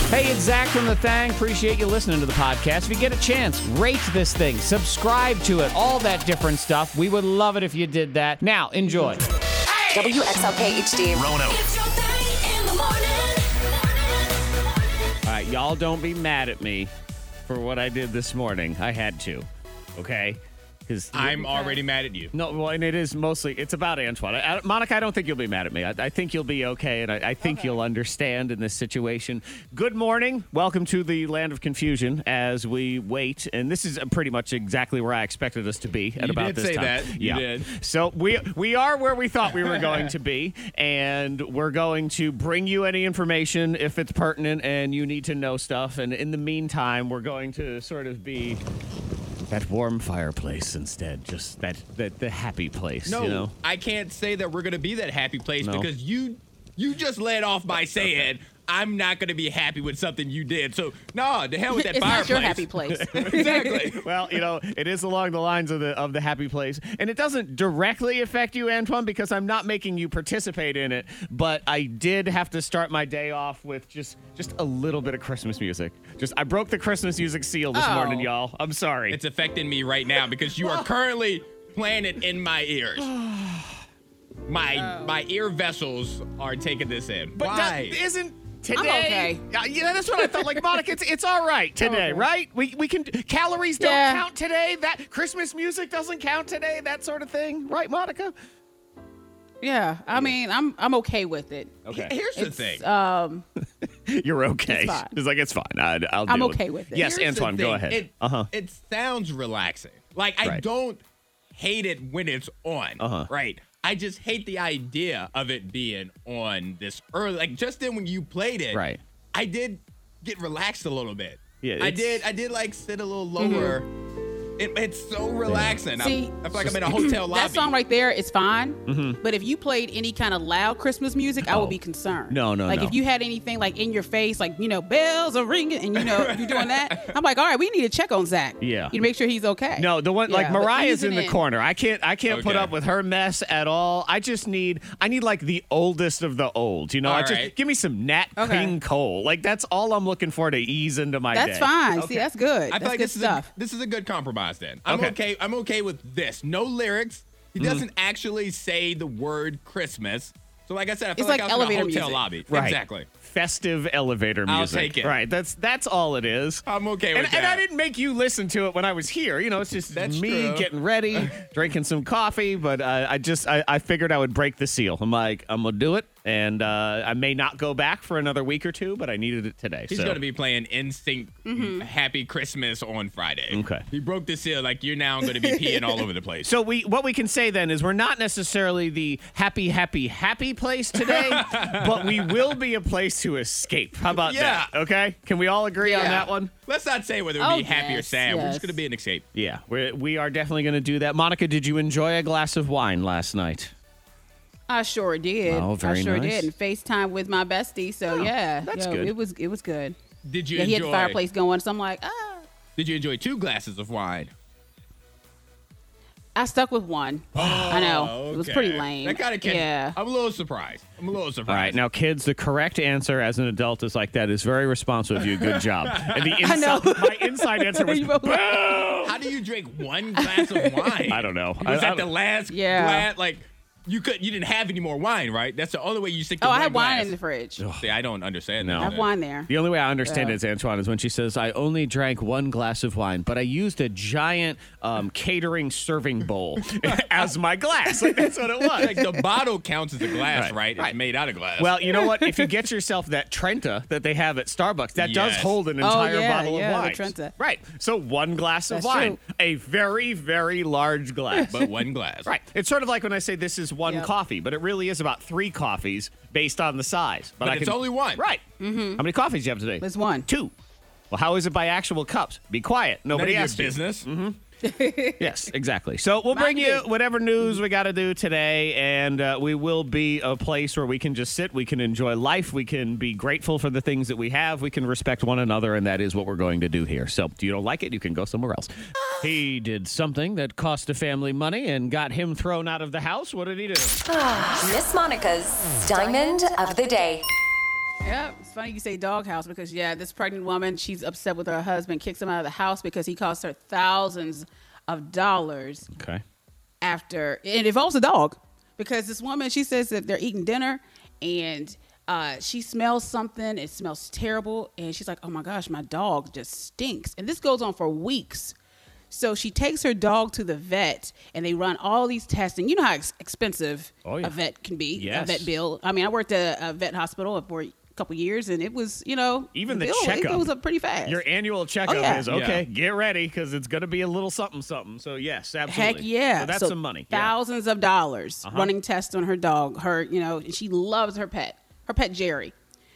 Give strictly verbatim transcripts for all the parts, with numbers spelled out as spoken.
Hey, it's Zach from The Thang. Appreciate you listening to the podcast. If you get a chance, rate this thing, subscribe to it, all that different stuff. We would love it if you did that. Now, enjoy. W X L K H D. Rono. It's your thing in the morning. All right, y'all don't be mad at me for what I did this morning. I had to, okay? Because I'm already mad at you. No, well, and it is mostly, it's about Antoine. I, Monica, I don't think you'll be mad at me. I, I think you'll be okay, and I, I think okay. you'll understand in this situation. Good morning. Welcome to the land of confusion as we wait. And this is pretty much exactly where I expected us to be at you about this time. You did say that. You yeah. did. So we, we are where we thought we were going to be, and we're going to bring you any information if it's pertinent and you need to know stuff. And in the meantime, we're going to sort of be that warm fireplace instead, just that, that the happy place. No, you know? I can't say that we're going to be that happy place No. because you you just led off by saying I'm not going to be happy with something you did. So, no, the hell with that it's fireplace. not your happy place. Exactly. Well, you know, it is along the lines of the of the happy place, and it doesn't directly affect you, Antoine, because I'm not making you participate in it. But I did have to start my day off with just just a little bit of Christmas music. Just I broke the Christmas music seal this Oh. morning, y'all. I'm sorry. It's affecting me right now because you are currently playing it in my ears. My Oh. my ear vessels are taking this in. but Why? that isn't. Today, okay. Uh, yeah, that's what I thought. Like, Monica, it's, it's all right today, Okay. right? We we can calories don't Yeah. count today. That Christmas music doesn't count today. That sort of thing, right, Monica? Yeah, I mean, I'm I'm okay with it. Okay. Here's the It's, thing. Um, You're okay. It's fine. It's like it's fine. I, I'll. I'm deal okay with it. Yes, Here's the Antoine, go thing. ahead. It, Uh huh. It sounds relaxing. Like, I Right. don't hate it when it's on. Uh-huh. Right. I just hate the idea of it being on this early. Like, just then when you played it, Right. I did get relaxed a little bit. Yeah, I it's- did. I did like sit a little lower. It, it's so relaxing. See, I'm, I feel like I'm in a hotel lobby. that song right there is fine. Mm-hmm. But if you played any kind of loud Christmas music, I Oh. would be concerned. No, no, Like no. if you had anything like in your face, like you know, bells are ringing, and you know you're doing that, I'm like, all right, we need to check on Zach. Yeah. you to make sure he's okay. No, the one like Yeah, but Mariah's in easing the corner. I can't. I can't put Okay. up with her mess at all. I just need. I need like the oldest of the old. You know. I All just right. give me some Nat Okay. King Cole. Like that's all I'm looking for to ease into my That's day. fine. Okay. See, that's good. I That's feel like good this stuff. is a, this is a good compromise. Then I'm Okay. okay. I'm okay with this. No lyrics. He doesn't actually say the word Christmas. So like I said, I feel It's like, like I was in a elevator hotel music. lobby. Right. Exactly. Festive elevator I'll music. take it. Right. That's that's all it is. I'm okay And, with and that. I didn't make you listen to it when I was here. You know, it's just That's me true. getting ready, drinking some coffee. But uh, I just I, I figured I would break the seal. I'm like I'm gonna do it, and uh, I may not go back for another week or two, but I needed it today. He's so. going to be playing Instinct Happy Christmas on Friday. Okay. He broke the seal. Like, you're now going to be peeing all over the place. So we, what we can say then is we're not necessarily the happy, happy, happy place today, but we will be a place to escape. How about Yeah. that? Okay, can we all agree on Yeah. that one? Let's not say whether it would Oh, be happy or yes, sad. We're yes. just going to be an escape. Yeah, we we are definitely going to do that. Monica, did you enjoy a glass of wine last night? I sure did. Oh, very I sure nice. did. And FaceTime with my bestie. So Oh, yeah, that's yo, good. It was it was good. Did you Yeah, he had enjoy? the fireplace going. So I'm like, ah. Did you enjoy two glasses of wine? I stuck with one. I know. It was pretty Okay. lame. That kind of Yeah. I'm a little surprised. I'm a little surprised. All right, now, kids, the correct answer as an adult is like that is very responsive of you. Good job. And the inside, know. my inside answer was You both- boo. How do you drink one glass of wine? I don't know. Was I- that I the don't- last Yeah. glass? Like, you could, you didn't have any more wine, right? That's the only way you stick to Oh, one I had wine glass. in the fridge. See, I don't understand No. that. I have wine there. The only way I understand Yeah. it is Antoine is when she says, I only drank one glass of wine, but I used a giant um, catering serving bowl as my glass. Like, that's what it was. Like, the bottle counts as a glass, Right, right? It's right. made out of glass. Well, you know what? If you get yourself that Trenta that they have at Starbucks, that does Yes. hold an Oh, entire yeah, bottle yeah, of the wine. Trenta. Right. So one glass of That's wine, true. a very, very large glass. but one glass. Right. It's sort of like when I say this is one Yep. coffee, but it really is about three coffees based on the size. But I it's can- only one. Right. Mm-hmm. How many coffees do you have today? There's one. Two. Well, how is it by actual cups? Be quiet. None of Nobody your asked you. business. Yes, exactly. So we'll Mind bring you you. whatever news we got to do today, and uh, we will be a place where we can just sit, we can enjoy life, we can be grateful for the things that we have, we can respect one another, and that is what we're going to do here. So if you don't like it, you can go somewhere else. He did something that cost a family money and got him thrown out of the house. What did he do? Miss Monica's Diamond of the Day. Yeah, it's funny you say doghouse because, yeah, this pregnant woman, she's upset with her husband, kicks him out of the house because he cost her thousands of dollars Okay. after, it involves a dog. Because this woman, she says that they're eating dinner and uh, she smells something. It smells terrible. And she's like, oh, my gosh, my dog just stinks. And this goes on for weeks. So she takes her dog to the vet and they run all these tests. And you know how ex- expensive Oh, yeah. a vet can be, Yes. a vet bill. I mean, I worked at a vet hospital for a couple years and it was, you know, Even the bill, checkup. It goes up pretty fast. Your annual checkup Oh, yeah. is, okay, Yeah. get ready because it's going to be a little something, something. So, yes, absolutely. Heck yeah. So that's So some money. Yeah. Thousands of dollars Uh-huh. running tests on her dog. Her, you know, and she loves her pet, her pet Jerry.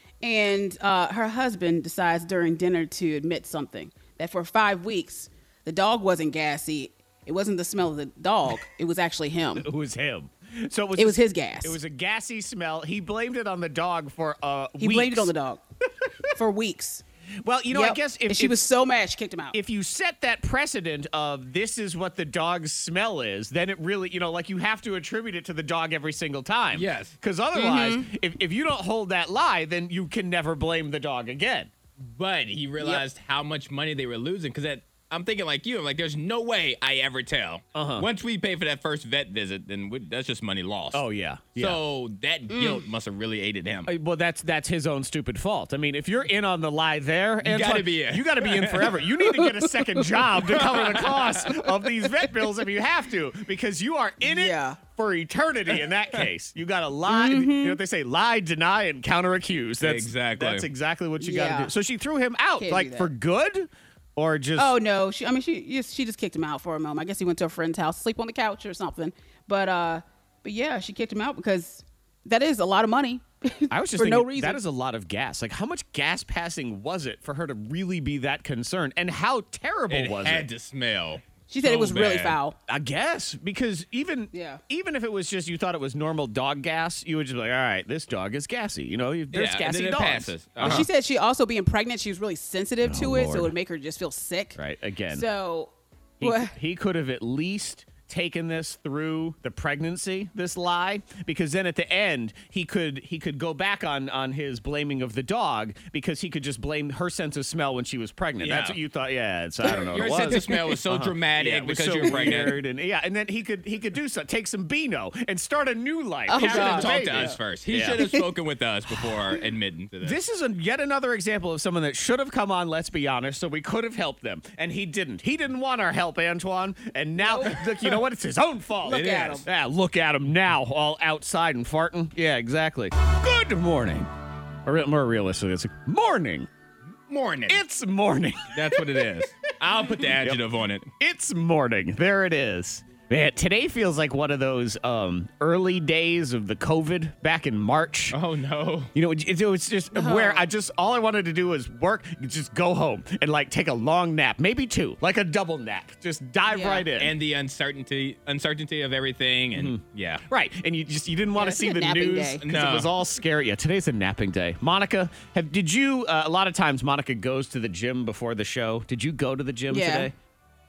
And uh, her husband decides during dinner to admit something that for five weeks, the dog wasn't gassy. It wasn't the smell of the dog. It was actually him. It was him. So it was, It was his gas. It was a gassy smell. He blamed it on the dog for uh He weeks. blamed it on the dog for weeks. Well, you know, I Yep. guess if, and she if, was so mad, she kicked him out. if you set that precedent of this is what the dog's smell is, then it really, you know, like you have to attribute it to the dog every single time. Yes. Because otherwise, Mm-hmm. if, if you don't hold that lie, then you can never blame the dog again. But he realized how much money they were losing because that. I'm thinking like you. I'm like, there's no way I ever tell. Uh-huh. Once we pay for that first vet visit, then we, that's just money lost. Oh, yeah. yeah. So that guilt must have really aided him. Uh, Well, that's that's his own stupid fault. I mean, if you're in on the lie there, Antoine, gotta be in. You got to be in forever. You need to get a second job to cover the cost of these vet bills if you have to, because you are in it Yeah. for eternity. In that case, you got to lie. You know what they say: lie, deny, and counter accuse. That's Exactly. That's exactly what you got to Yeah. do. So she threw him out, Can't do like that. for good, or just Oh no! She, I mean, she just she just kicked him out for a moment. I guess he went to a friend's house, sleep on the couch or something. But uh, but yeah, she kicked him out because that is a lot of money. I was just for thinking, no reason. that is a lot of gas. Like, how much gas passing was it for her to really be that concerned? And how terrible It was had it? to smell. She said so it was really bad. foul. I guess because even Yeah. even if it was just you thought it was normal dog gas, you would just be like, all right, this dog is gassy. You know, there's Yeah, and gassy then it dogs. passes. Well, Uh-huh. she said she also being pregnant, she was really sensitive to Oh, it, Lord. so it would make her just feel sick. Right again. So, he, well, he could have at least taken this through the pregnancy, this lie, because then at the end he could he could go back on on his blaming of the dog because he could just blame her sense of smell when she was pregnant. Yeah. That's what you thought. Yeah, it's I don't know. Your what it sense was. of smell was so dramatic Yeah, it was because so you're pregnant. weird, and yeah, and then he could he could do so, take some Beano and start a new life. Oh, He Have should a have talked baby. to us first. He Yeah. should have spoken with us before admitting to this. This is a, yet another example of someone that should have come on, let's be honest, so we could have helped them. And he didn't. He didn't want our help, Antoine. And now, look, you know what? It's his own fault. Look It at is. him. Yeah, look at him now, all outside and farting. Yeah, exactly. Good morning. Or re- more realistically, it's like, morning. morning. It's morning. That's what it is. I'll put the adjective on it. It's morning. There it is. Man, today feels like one of those um, early days of the COVID back in March. Oh no. You know, it, it was just where I just, all I wanted to do was work, just go home and like take a long nap, maybe two, like a double nap. Just dive Yeah. right in. And the uncertainty uncertainty of everything and yeah. right. And you just, you didn't want Yeah, to see it's a the napping news day. because No. it was all scary. Yeah, today's a napping day. Monica, have, did you, uh, a lot of times Monica goes to the gym before the show. Did you go to the gym Yeah. today?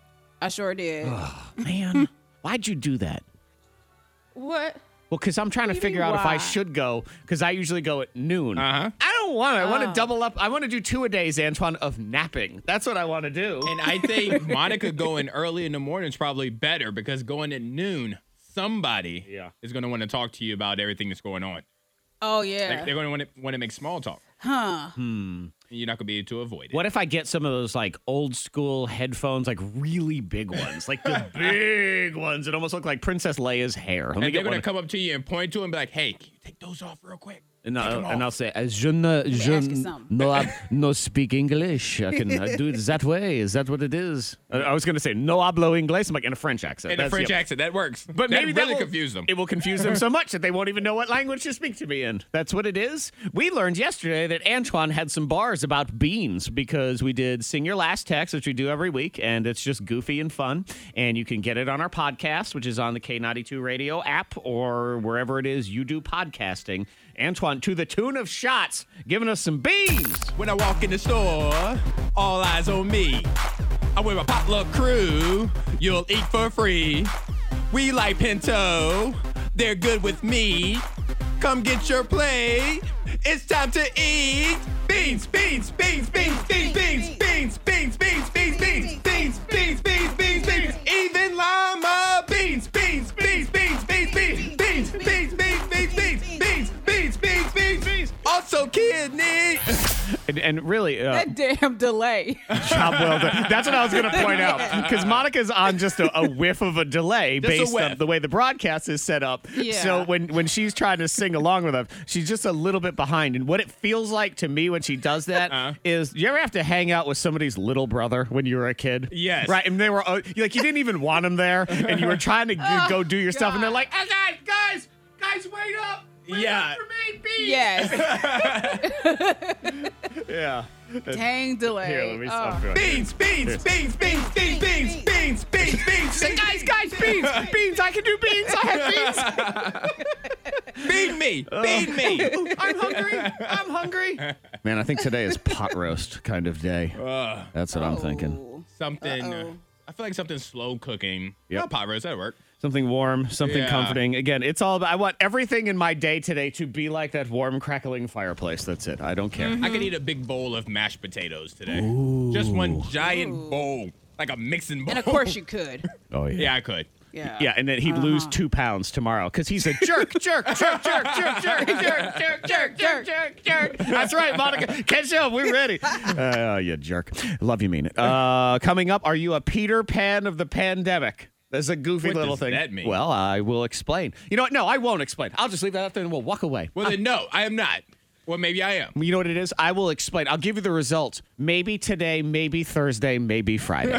I sure did. Man, why'd you do that? What? Well, because I'm trying to What do you figure mean, out if I why? should go, because I usually go at noon. Uh-huh. I don't want to. I want to Oh. double up. I want to do two a days, Antoine, of napping. That's what I want to do. And I think Monica going early in the morning is probably better because going at noon, somebody Yeah. is going to want to talk to you about everything that's going on. Oh Like, yeah. they're going to want to want to make small talk. Huh. And you're not going to be able to avoid it. What if I get some of those like old school headphones, like really big ones, like the big ones that almost look like Princess Leia's hair? Let me And they're get going one. to come up to you and point to him and be like, hey, can you take those off real quick? And Take I'll, 'em and off. I'll say, "Uh, je ne, je ask you something. no, hab- no speak English. I can uh, do it that way. Is that what it is? I, I was going to say, no hablo inglés. I'm like, in a French accent. In a That's- French yeah. accent, that works. But that maybe that really will confuse them. It will confuse them so much that they won't even know what language to speak to me in. That's what it is. We learned yesterday that Antoine had some bars about beans because we did Sing Your Last Text, which we do every week, and it's just goofy and fun. And you can get it on our podcast, which is on the K ninety-two radio app or wherever it is you do podcasting. Antoine, to the tune of shots, giving us some beans. When I walk in the store, all eyes on me. I'm with my potluck crew. You'll eat for free. We like Pinto. They're good with me. Come get your plate. It's time to eat beans, beans, beans, beans, beans, beans, beans, beans, beans, beans, beans, beans, beans, beans, beans, beans, even lima beans, beans, beans, beans, beans, beans, beans, beans, beans, beans, beans, beans, beans, beans, beans, beans, also kidney. And, and really, uh, That damn delay. job well done. That's what I was going to point out. Because Monica's on just a, a whiff of a delay Just a based whiff. on the way the broadcast is set up. Yeah. So when, when she's trying to sing along with us, she's just a little bit behind. And what it feels like to me when she does that Uh-huh. is, you ever have to hang out with somebody's little brother when you were a kid? Yes. Right. And they were, uh, like, you didn't even want them there. And you were trying to g- go do your stuff. And they're like, oh, guys, guys, guys, wait up. Wait Yeah. up for me, beans. Yes. Yeah. Dang delay. Here, let me Oh. stop doing it. Beans, beans, beans, beans, beans, beans, beans, beans, beans. Say, guys, guys, beans, beans. I can do beans. I have beans. Bean me, bean me. I'm hungry. I'm hungry. Man, I think today is pot roast kind of day. Uh, That's what I'm thinking. Oh. something. Uh-oh. I feel like something slow cooking. Yep. Yeah, pot roast, that'd work. Something warm, something Yeah. comforting. Again, it's all about, I want everything in my day today to be like that warm, crackling fireplace. That's it. I don't care. I could eat a big bowl of mashed potatoes today. Just one giant bowl, like a mixing bowl. And of course you could. Oh, Yeah, I could. Yeah. Yeah, and then he'd lose two pounds tomorrow because he's a jerk, jerk, jerk, jerk, jerk, jerk, jerk, jerk, jerk, jerk, jerk, jerk. That's right, Monica. Catch up. We're ready. Uh, you jerk. Love you, mean it. Uh, coming up, are you a Peter Pan of the pandemic? That's a goofy What little does thing. that mean? Well, I will explain. You know what? No, I won't explain. I'll just leave that up there and we'll walk away. Well, then, no, I am not. Well, maybe I am. You know what it is? I will explain. I'll give you the results. Maybe today, maybe Thursday, maybe Friday.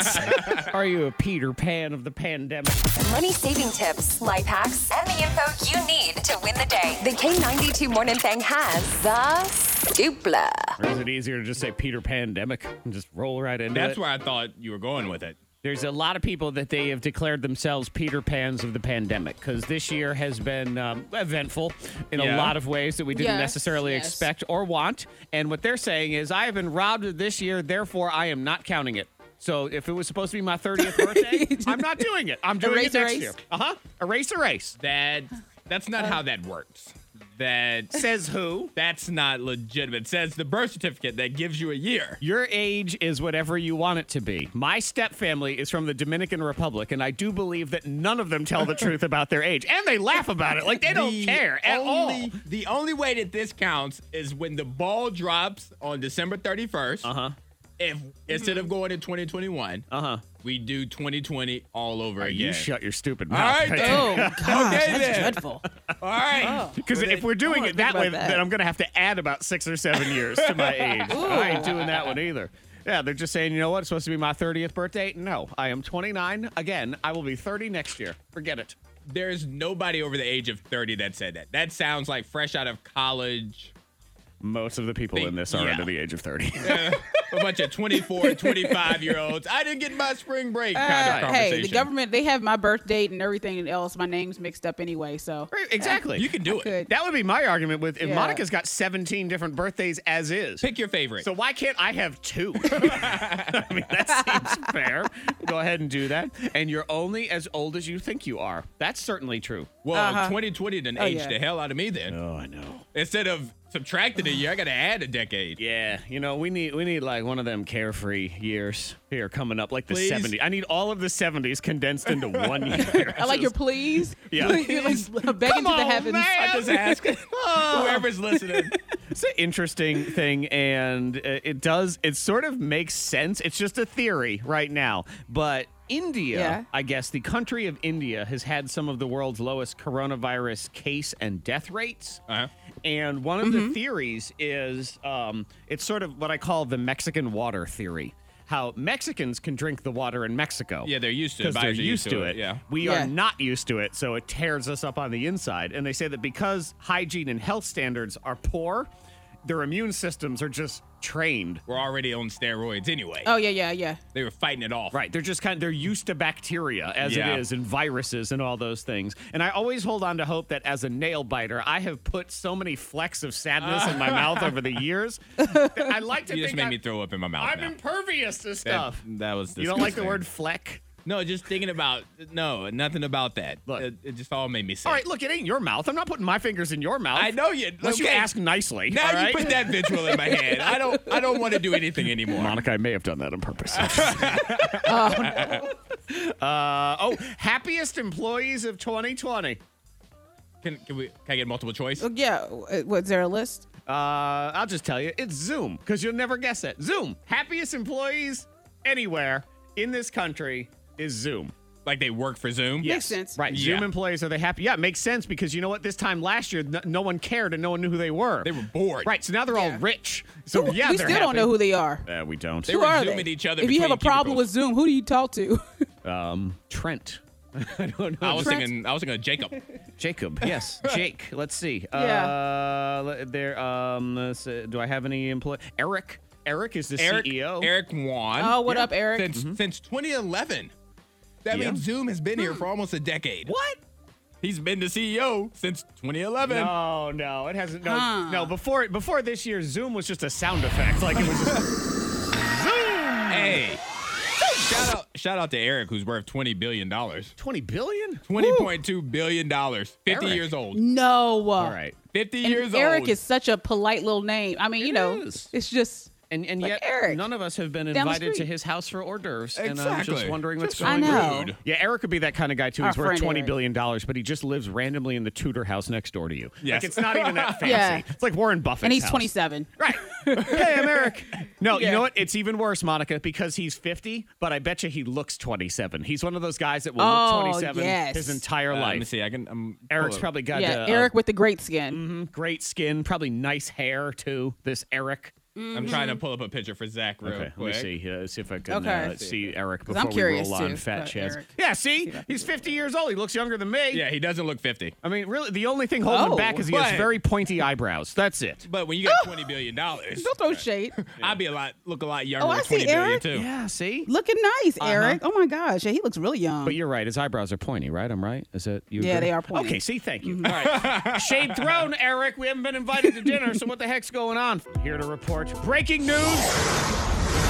Are you a Peter Pan of the pandemic? Money saving tips, life hacks, and the info you need to win the day. The K ninety-two Morning Thing has the Dupla. Or is it easier to just say Peter Pandemic and just roll right into That's it? where I thought you were going with it. There's a lot of people that they have declared themselves Peter Pans of the pandemic because this year has been um, eventful in a Yeah. lot of ways that we didn't Yes, necessarily yes. expect or want. And what they're saying is, I have been robbed this year, therefore I am not counting it. So if it was supposed to be my thirtieth birthday, I'm not doing it. I'm doing Erase, it next erase? year. Uh-huh. Erase, erase. That That's not how that works. That Says who? That's not legitimate. It says the birth certificate that gives you a year. Your age is whatever you want it to be. My step family is from the Dominican Republic, and I do believe that none of them tell the truth about their age. And they laugh about it like they don't The care at only, all. The only way that this counts is when the ball drops on December thirty-first. Uh-huh. If instead of going to twenty twenty-one, Uh-huh. we do twenty twenty all over again. You shut your stupid mouth. All right, right then. there. Oh, gosh, Okay, that's then. dreadful. All right. Because if we're doing I it wanna that think way, about that. then I'm going to have to add about six or seven years to my age. I ain't doing that one either. Yeah, they're just saying, you know what? It's supposed to be my thirtieth birthday. No, I am twenty-nine. Again, I will be thirty next year. Forget it. There's nobody over the age of thirty that said that. That sounds like fresh out of college. Most of the people They- in this are yeah. under the age of thirty. A bunch of twenty-four, twenty-five year olds. I didn't get my spring break kind of Uh, conversation. hey, the government, they have my birth date and everything else. My name's mixed up anyway, so. Right, exactly. You can do I it. could. That would be my argument with if Yeah. Monica's got seventeen different birthdays as is. Pick your favorite. So why can't I have two? I mean, that seems fair. Go ahead and do that. And you're only as old as you think you are. That's certainly true. well, Uh-huh. twenty twenty done Oh, aged yeah. the hell out of me then. Oh, I know. Instead of subtracting a year, I got to add a decade. Yeah, you know, we need we need like one of them carefree years here coming up, like the Please? seventies. I need all of the seventies condensed into one year. I like your please. Yeah. Please. Like, begging Come to the on, heavens. man. I just ask whoever's listening. It's an interesting thing, and uh, it does, it sort of makes sense. It's just a theory right now. But India, Yeah. I guess the country of India has had some of the world's lowest coronavirus case and death rates. Uh-huh. And one of the theories is um, it's sort of what I call the Mexican water theory. How Mexicans can drink the water in Mexico. Yeah, they're used to it. Because they're Buyers are used to it. Yeah. We Yeah. are not used to it, so it tears us up on the inside. And they say that because hygiene and health standards are poor, their immune systems are just trained. We're already on steroids anyway. Oh, yeah, yeah, yeah. They were fighting it off. Right. They're just kind of, they're used to bacteria as Yeah. it is and viruses and all those things. And I always hold on to hope that as a nail biter, I have put so many flecks of sadness in my mouth over the years. that I like to You think just made I'm, me throw up in my mouth I'm now. impervious to That, stuff. that was disgusting. You don't like the word fleck? No, just thinking about no, nothing about that. Look. It, it just all made me sick. All right, look, it ain't your mouth. I'm not putting my fingers in your mouth. I know you. Unless you okay. ask nicely. Now all you right? put that visual in my head. I don't. I don't want to do anything anymore. Monica, I may have done that on purpose. oh, no. uh, oh, happiest employees of twenty twenty. Can, can we? Can I get multiple choice? Oh, yeah. uh, Was there a list? Uh, I'll just tell you, it's Zoom, because you'll never guess it. Zoom, happiest employees anywhere in this country is Zoom. Like they work for Zoom? Makes sense. Right. Yeah. Zoom employees, are they happy? Yeah, it makes sense because you know what? This time last year, no, no one cared and no one knew who they were. They were bored. Right. So now they're all Yeah. rich. So Who- yeah, we they're still don't happy. know who they are. Uh, we don't. They Who were are zooming they? each other If you have a between problem with cubicles. Zoom, who do you talk to? Um, Trent. I don't know. I was Trent? thinking. I was thinking of Jacob. Jacob. Yes, Jake. Let's see. Yeah. Uh, le- there. Um, let's, uh, do I have any employee? Eric. Eric is the Eric. C E O. Eric Wan. Oh, what up, Eric? Since since twenty eleven. That Yeah. means Zoom has been here for almost a decade. What? He's been the C E O since twenty eleven. No, no, it hasn't. No, Huh. no. Before before this year, Zoom was just a sound effect. Like it was just. Hey. Shout out, shout out to Eric, who's worth twenty billion dollars. twenty billion. twenty point two billion dollars. fifty Eric. years old. No. All right. fifty And years Eric old. is such a polite little name. I mean, you It know, is. it's just. And and Like yet Eric. none of us have been Down the invited to street. his house for hors d'oeuvres. And I'm just Exactly. wondering what's Just going I know. on. rude. Yeah, Eric could be that kind of guy too. Our He's worth friend twenty Eric. billion dollars, but he just lives randomly in the Tudor house next door to you. Yes. Like it's not even that fancy. Yeah. It's like Warren Buffett. And he's twenty-seven. Right. Hey, I'm Eric. No, you Yeah. know what? It's even worse, Monica, because he's fifty, but I bet you he looks twenty-seven. He's one of those guys that will Oh, look twenty-seven yes. his entire Uh, let me life. see. I can. I'm, Eric's pull it. probably got Yeah, uh, Eric with the great skin. uh, great skin, probably nice hair too. This Eric. I'm trying to pull up a picture for Zach real Okay, quick. let me see. Uh, see if I can Okay. uh, see Eric 'Cause before I'm we curious, roll too, on Fat about Chance. Eric. Yeah, see, he's fifty years old. He looks younger than me. Yeah, he doesn't look fifty. I mean, really, the only thing holding him Oh, back is he but- has very pointy eyebrows. That's it. But when you got twenty billion dollars, Don't throw shade. I'd be a lot look a lot younger Oh, I with see twenty billion Eric. too. Yeah, see. Looking nice, Eric. Oh my gosh. Yeah, he looks really young. But you're right. His eyebrows are pointy, right? I'm right. Is that you? Yeah, agree? they are pointy. Okay, see, thank you. All right, shade thrown, Eric. We haven't been invited to dinner, so what the heck's going on? Here to report breaking news.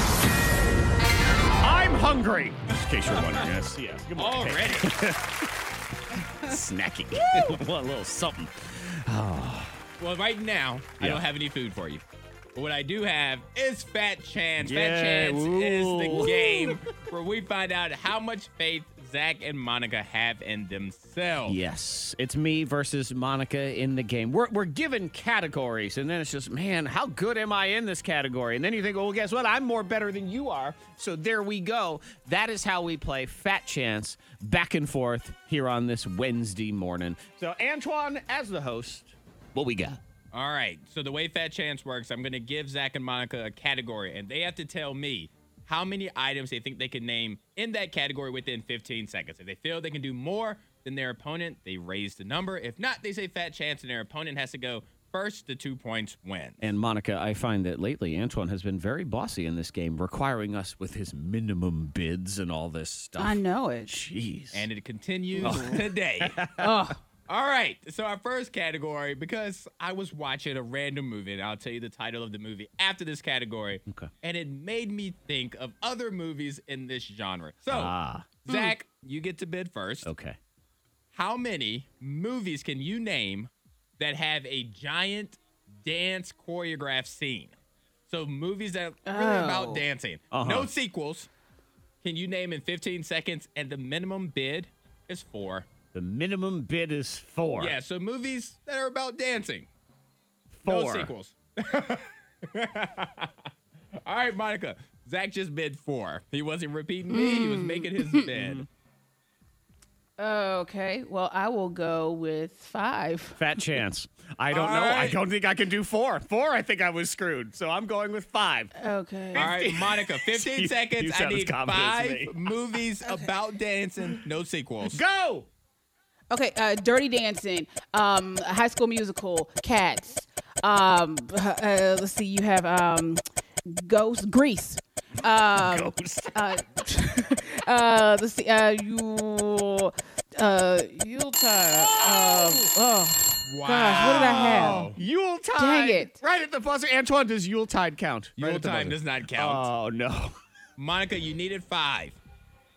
I'm hungry. Just in case you're wondering, yes, yes. Good morning. Already. Snacky. Want a little something. Well, right now, I Yeah. don't have any food for you. But what I do have is Fat Chance. Yeah, Fat Chance is the ooh. game where we find out how much faith Zach and Monica have in themselves. Yes, it's me versus Monica in the game. We're, we're given categories, and then it's just, man, how good am I in this category? And then you think, well, guess what? I'm more better than you are. So there we go. That is how we play Fat Chance back and forth here on this Wednesday morning. So, Antoine, as the host, what we got? All right. So the way Fat Chance works, I'm going to give Zach and Monica a category, and they have to tell me how many items they think they can name in that category within fifteen seconds. If they feel they can do more than their opponent, they raise the number. If not, they say Fat Chance, and their opponent has to go first. The two points win. And Monica, I find that lately Antoine has been very bossy in this game, requiring us with his minimum bids and all this stuff. I know it. Jeez. And it continues today. Oh, All right, so our first category, because I was watching a random movie, and I'll tell you the title of the movie after this category, Okay. and it made me think of other movies in this genre. So, Ah. Zach, you get to bid first. Okay. How many movies can you name that have a giant dance choreographed scene? So movies that are really Oh. about dancing. Uh-huh. No sequels. Can you name in fifteen seconds, and the minimum bid is four. The minimum bid is four. Yeah, so movies that are about dancing. Four. No sequels. All right, Monica. Zach just bid four. He wasn't repeating me. He was making his bid. okay. Well, I will go with five. Fat chance. I don't All know. I right. don't think I can do four. Four, I think I was screwed. So I'm going with five. Okay. All right, Monica. fifteen You- seconds. you I sound as need confident as five me. movies about dancing. No sequels. Go! Okay, uh, Dirty Dancing, um, High School Musical, Cats. Um, uh, let's see, you have um, Ghost, Grease. Um, Ghost. uh, uh, let's see, uh, you, uh, Yuletide. Um, oh, Wow. gosh, what did I have? Yuletide. Dang it. Right at the buzzer. Antoine, does Yuletide count? Right at the Yuletide buzzer. does not count. Oh, no. Monica, you needed five.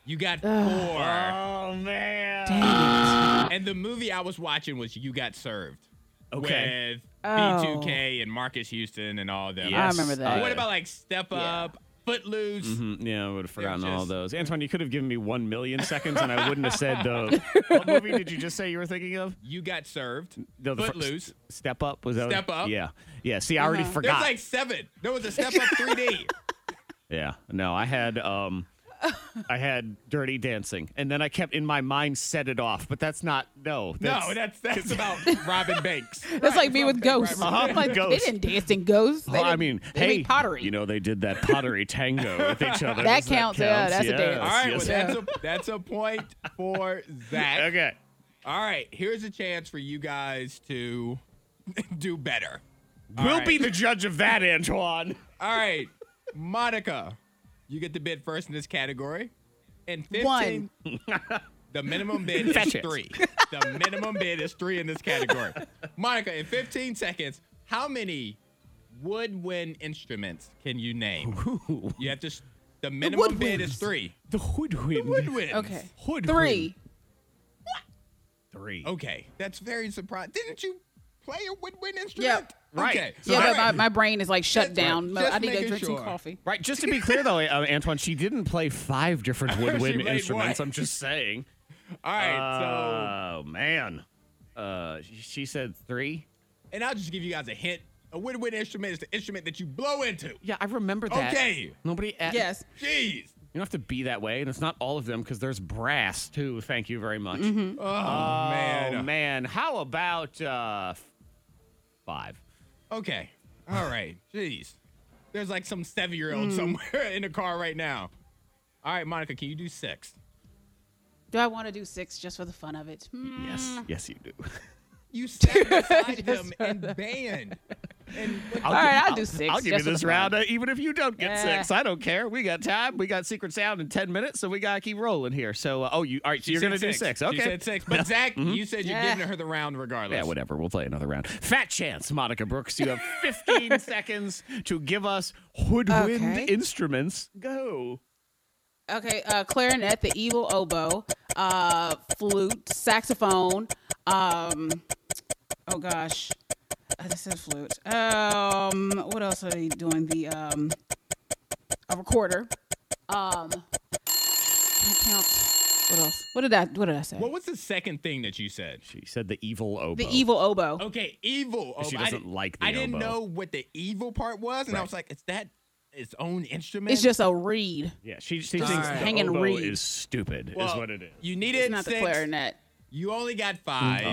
You got four. Oh, man. Dang it. And the movie I was watching was You Got Served. Okay. With Oh. B two K and Marcus Houston and all of them. Yes. I remember that. But what about like Step Up, Footloose? Mm, yeah, I would have forgotten all just- those. Antoine, you could have given me one million seconds and I wouldn't have said the. What movie did you just say you were thinking of? You Got Served. The, the fir- Footloose. Step Up? Was that Step Up. Yeah. Yeah. See, I already Uh-huh. forgot. There's like seven. There was a Step Up three D. Yeah. No, I had um I had Dirty Dancing. And then I kept in my mind set it off, but that's not no. No, that's that's about Robin Banks. That's like me with ghosts. Uh-huh, I'm like, Ghosts. they didn't dance in ghosts. They Oh, I didn't- mean, they hey, made pottery. you know, they did that pottery tango with each other. That Does counts, yeah, that's a Yes, dance. All right, yes. well that's a that's a point for Zach. Okay. All right, here's a chance for you guys to do better. We'll All right. be the judge of that, Antoine. All right, Monica, you get the bid first in this category. And fifteen, One. the minimum bid Fat is chance. three. The minimum bid is three in this category. Monica, in fifteen seconds, how many woodwind instruments can you name? You have to. s- The minimum bid is woodwinds. three. The hoodwind. Woodwinds. Okay. Hoodwind. Three. Three. Okay, that's very surprising. Didn't you play a woodwind instrument? Yep. Right. Okay. So Yeah, all but my, right. my brain is like shut Just- down. just I need to making drink some sure. coffee. Right. Just to be clear, though, uh, Antoine, she didn't play five different woodwind played instruments. one. I'm just saying. All right, Oh man. Uh, she- she said three. so and I'll just give you guys a hint. A woodwind instrument is the instrument that you blow into. Yeah, I remember that. Okay. Nobody. At, Yes. Jeez. You don't have to be that way, and it's not all of them because there's brass too. Thank you very much. Mm-hmm. Oh, Oh man. man. How about uh, f- five? Okay. All right. Jeez. There's like some seven-year-old Mm. somewhere in the car right now. All right, Monica, can you do six? Do I want to do six just for the fun of it? Hmm. Yes. Yes, you do. You sat beside Just him and banned. And I'll All right, give- I'll do six, I'll give you just for this the fun. round, uh, even if you don't get Yeah. six. I don't care. We got time. We got secret sound in ten minutes, so we gotta keep rolling here. So, uh, oh, you all right? So she you're said gonna do six? Okay. She said six. But Zach, you said you're Yeah. giving her the round regardless. Yeah, whatever. We'll play another round. Fat chance, Monica Brooks. You have fifteen seconds to give us woodwind Okay. instruments. Go. Okay, uh, clarinet, the evil oboe, uh, flute, saxophone. Um, oh gosh, uh, this is flute. Um, what else are they doing? The um, a recorder. Um, that counts. What else? What did I? What did I say? What was the second thing that you said? She said the evil oboe. The evil oboe. Okay, evil. Oh, She I doesn't didn't- like the I didn't oboe. know what the evil part was, and I Right. was like, is that its own instrument? It's just a reed. Yeah, she, she Just thinks a the hanging oboe reed. is stupid. Well, is what it is. You needed It's not six. the clarinet. You only got five.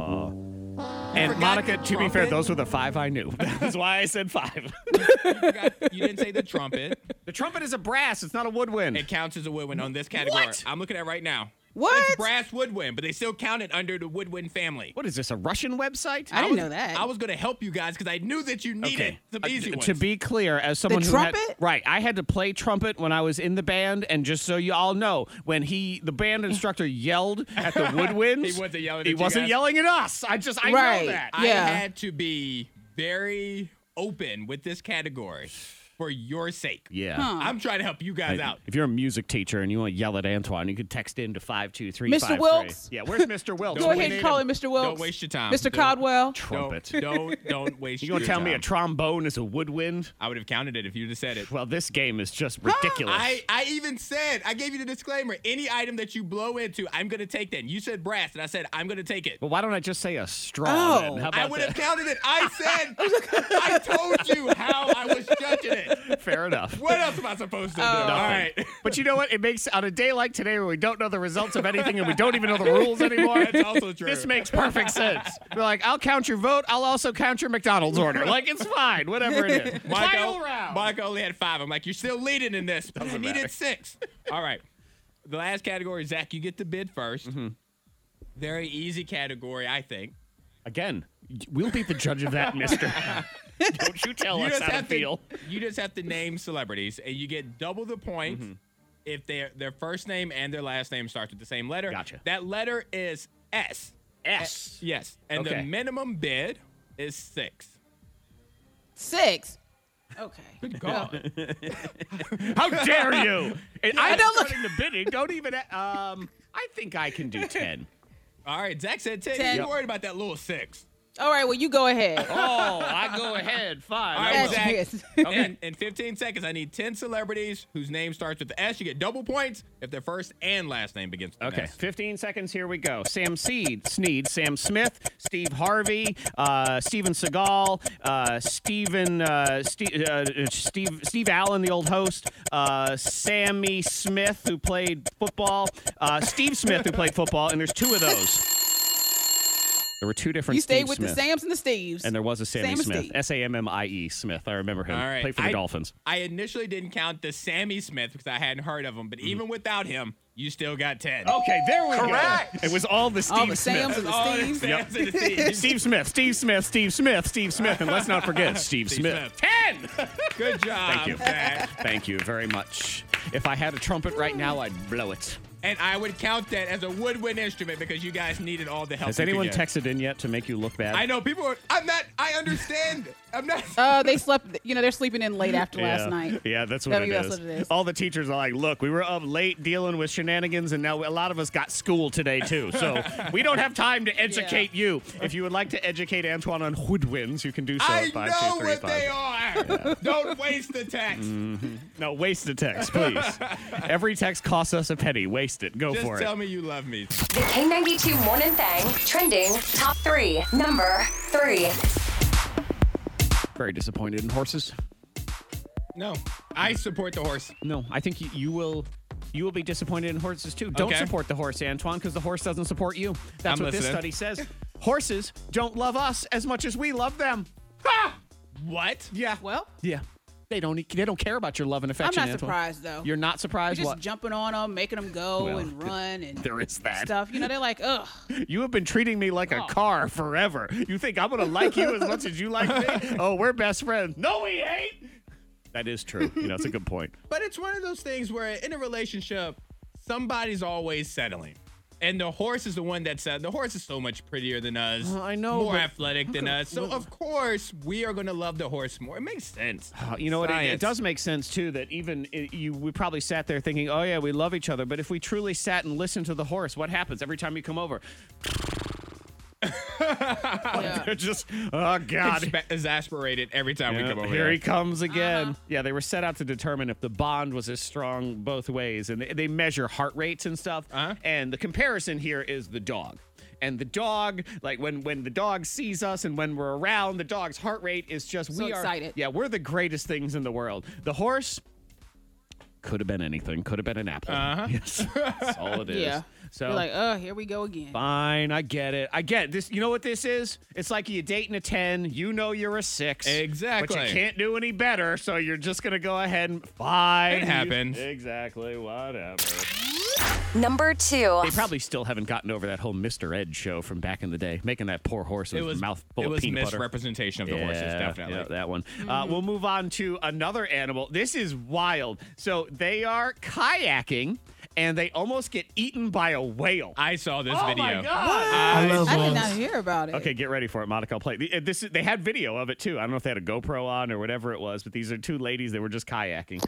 And forgot Monica, the to be fair, trumpet. those were the five I knew. That's why I said five. You, forgot, you didn't say the trumpet. The trumpet is a brass. It's not a woodwind. It counts as a woodwind on this category. What? I'm looking at it right now. What? It's brass woodwind, but they still count it under the woodwind family. What is this, a Russian website? I didn't was, know that. I was going to help you guys because I knew that you needed some Uh, easy t- ones. To be clear, as someone who trumpet? had, right, I had to play trumpet when I was in the band, and just so you all know, when he, the band instructor, yelled at the woodwinds, He wasn't yelling at He you wasn't guys? yelling at us. I just, I Right. know that. I Yeah. had to be very open with this category for your sake. Yeah. Huh. I'm trying to help you guys I- out. If you're a music teacher and you want to yell at Antoine, you could text in to five two three Mister five three. Wilkes? Yeah, where's Mister Wilkes? Go We ahead need and call him. him Mister Wilkes. Don't waste your time. Mister Don't- Codwell. Trumpet. Don't, don't, don't waste You your gonna tell me a time. trombone is a woodwind? I would have counted it if you'd have said it. Well, this game is just ridiculous. I, I even said, I gave you the disclaimer. Any item that you blow into, I'm going to take that. And you said brass, and I said, I'm going to take it. well, why don't I just say a straw? Oh. then? How about I would have that? counted it. I said, I told you how I was judging it. Fair enough. What else am I supposed to do? All right. But you know what? It makes on a day like today where we don't know the results of anything and we don't even know the rules anymore. That's also true. This makes perfect sense. We're like, I'll count your vote. I'll also count your McDonald's order. Like it's fine, whatever it is. Final round. Monica only had five. I'm like, you're still leading in this, but I Doesn't needed matter. six. All right. The last category, Zach, you get the bid 1st Mm-hmm. Very easy category, I think. Again, we'll be the judge of that, Mister Don't you tell You us just, how to have feel. to, you just have to name celebrities, and you get double the points Mm-hmm. if their their first name and their last name starts with the same letter. Gotcha. That letter is S. S. Yes. And Okay. the minimum bid is six. Six. Okay. Good God. How dare you? And I'm don't look- starting the bidding. Don't even. Um, I think I can do ten. All right, Zach said ten. ten. You're worried about that little six. All right, well, you go ahead. Oh, I go ahead. Fine. All I right, will. Zach. Yes. In, in fifteen seconds, I need ten celebrities whose name starts with the S. You get double points if their first and last name begins with an Okay, S. fifteen seconds. Here we go. Sam Seed, Sneed, Sam Smith, Steve Harvey, uh, Steven Seagal, uh, Stephen, uh, Steve, uh, Steve, Steve Allen, the old host, uh, Sammy Smith, who played football, uh, Steve Smith, who played football, and there's two of those. There were two different. You stayed Steve with Smiths. the Sams and the Steves. And there was a Sammy Sam and Smith, Steve. S A M M I E Smith. I remember him. All right. Played for the I, Dolphins. I initially didn't count the Sammy Smith because I hadn't heard of him, but Mm-hmm. even without him, you still got ten. Okay, there we Correct. go. It was all the Steve All the Sams Smiths. and the All the Steves. Sams and the Steves. Steve Smith, Steve Smith, Steve Smith, Steve Smith, and let's not forget Steve, Steve Smith. Smith. Ten. Good job, Thank you. Zach. Thank you very much. If I had a trumpet right now, I'd blow it. And I would count that as a woodwind instrument because you guys needed all the help. Has you could anyone get. texted in yet to make you look bad? I know people are. I'm not. I understand. I'm not. Uh, they slept, you know, they're sleeping in late after last night. Yeah, that's what, Maybe it, that's is. what it is. All the teachers are like, look, we were up late dealing with shenanigans, and now a lot of us got school today, too. So we don't have time to educate you. If you would like to educate Antoine on woodwinds, you can do so I at five know two three what five. they are. Don't waste the text. No, waste the text, please. Every text costs us a penny. Waste it. Go Just for tell it. me you love me. The K ninety-two Morning Thang trending top three. Number three. Very disappointed in horses. No, I support the horse. No, I think you, you will. You will be disappointed in horses too. Don't Okay. support the horse, Antoine, because the horse doesn't support you. That's I'm what this listening. study says. Horses don't love us as much as we love them. Ha! What? Yeah. Well, Yeah. They don't. They don't care about your love and I'm affection. not Antoine. surprised, though. You're not surprised. You're just What? jumping on them, making them go Well, and run and there is that. stuff. You know, they're like, ugh. You have been treating me like a Oh. car forever. You think I'm gonna like you as much as you like me? Oh, we're best friends. No, we ain't. That is true. You know, it's a good point. But it's one of those things where in a relationship, somebody's always settling. And the horse is the one that said the horse is so much prettier than us. Well, I know, More but- athletic than us. So of course we are gonna love the horse more. It makes sense. Uh, You know what? It, it Science. does make sense too that even uh, you, we probably sat there thinking, "Oh yeah, we love each other." But if we truly sat and listened to the horse, what happens every time you come over? Yeah. They're just, oh god. Expe- exasperated every time we Yeah, come over here here. he comes again. Uh-huh. Yeah, they were set out to determine if the bond was as strong both ways, and they, they measure heart rates and stuff. Uh-huh. And the comparison here is the dog. And the dog, like when when the dog sees us and when we're around, the dog's heart rate is just So we are. excited. Yeah, we're the greatest things in the world. The horse could have been anything. Could have been an apple. Uh-huh. Yes, that's all it is. Yeah. So You're like, oh, here we go again. fine, I get it. I get it. This. You know what this is? It's like you dating a ten. You know you're a six. Exactly. But you can't do any better, so you're just gonna go ahead and fine. It You- happens. exactly. Whatever. Number two. They probably still haven't gotten over that whole Mister Ed show from back in the day, making that poor horse with It was mouth full it of was peanut butter. misrepresentation of the horses, Yeah, definitely. yeah, that one. Uh, we'll move on to another animal. This is wild. So they are kayaking, and they almost get eaten by a whale. I saw this Oh video. my God. I, love I did whales. not hear about it. Okay, get ready for it, Monica. I'll play. The- uh, This is, they had video of it too. I don't know if they had a GoPro on or whatever it was, but these are two ladies that were just kayaking.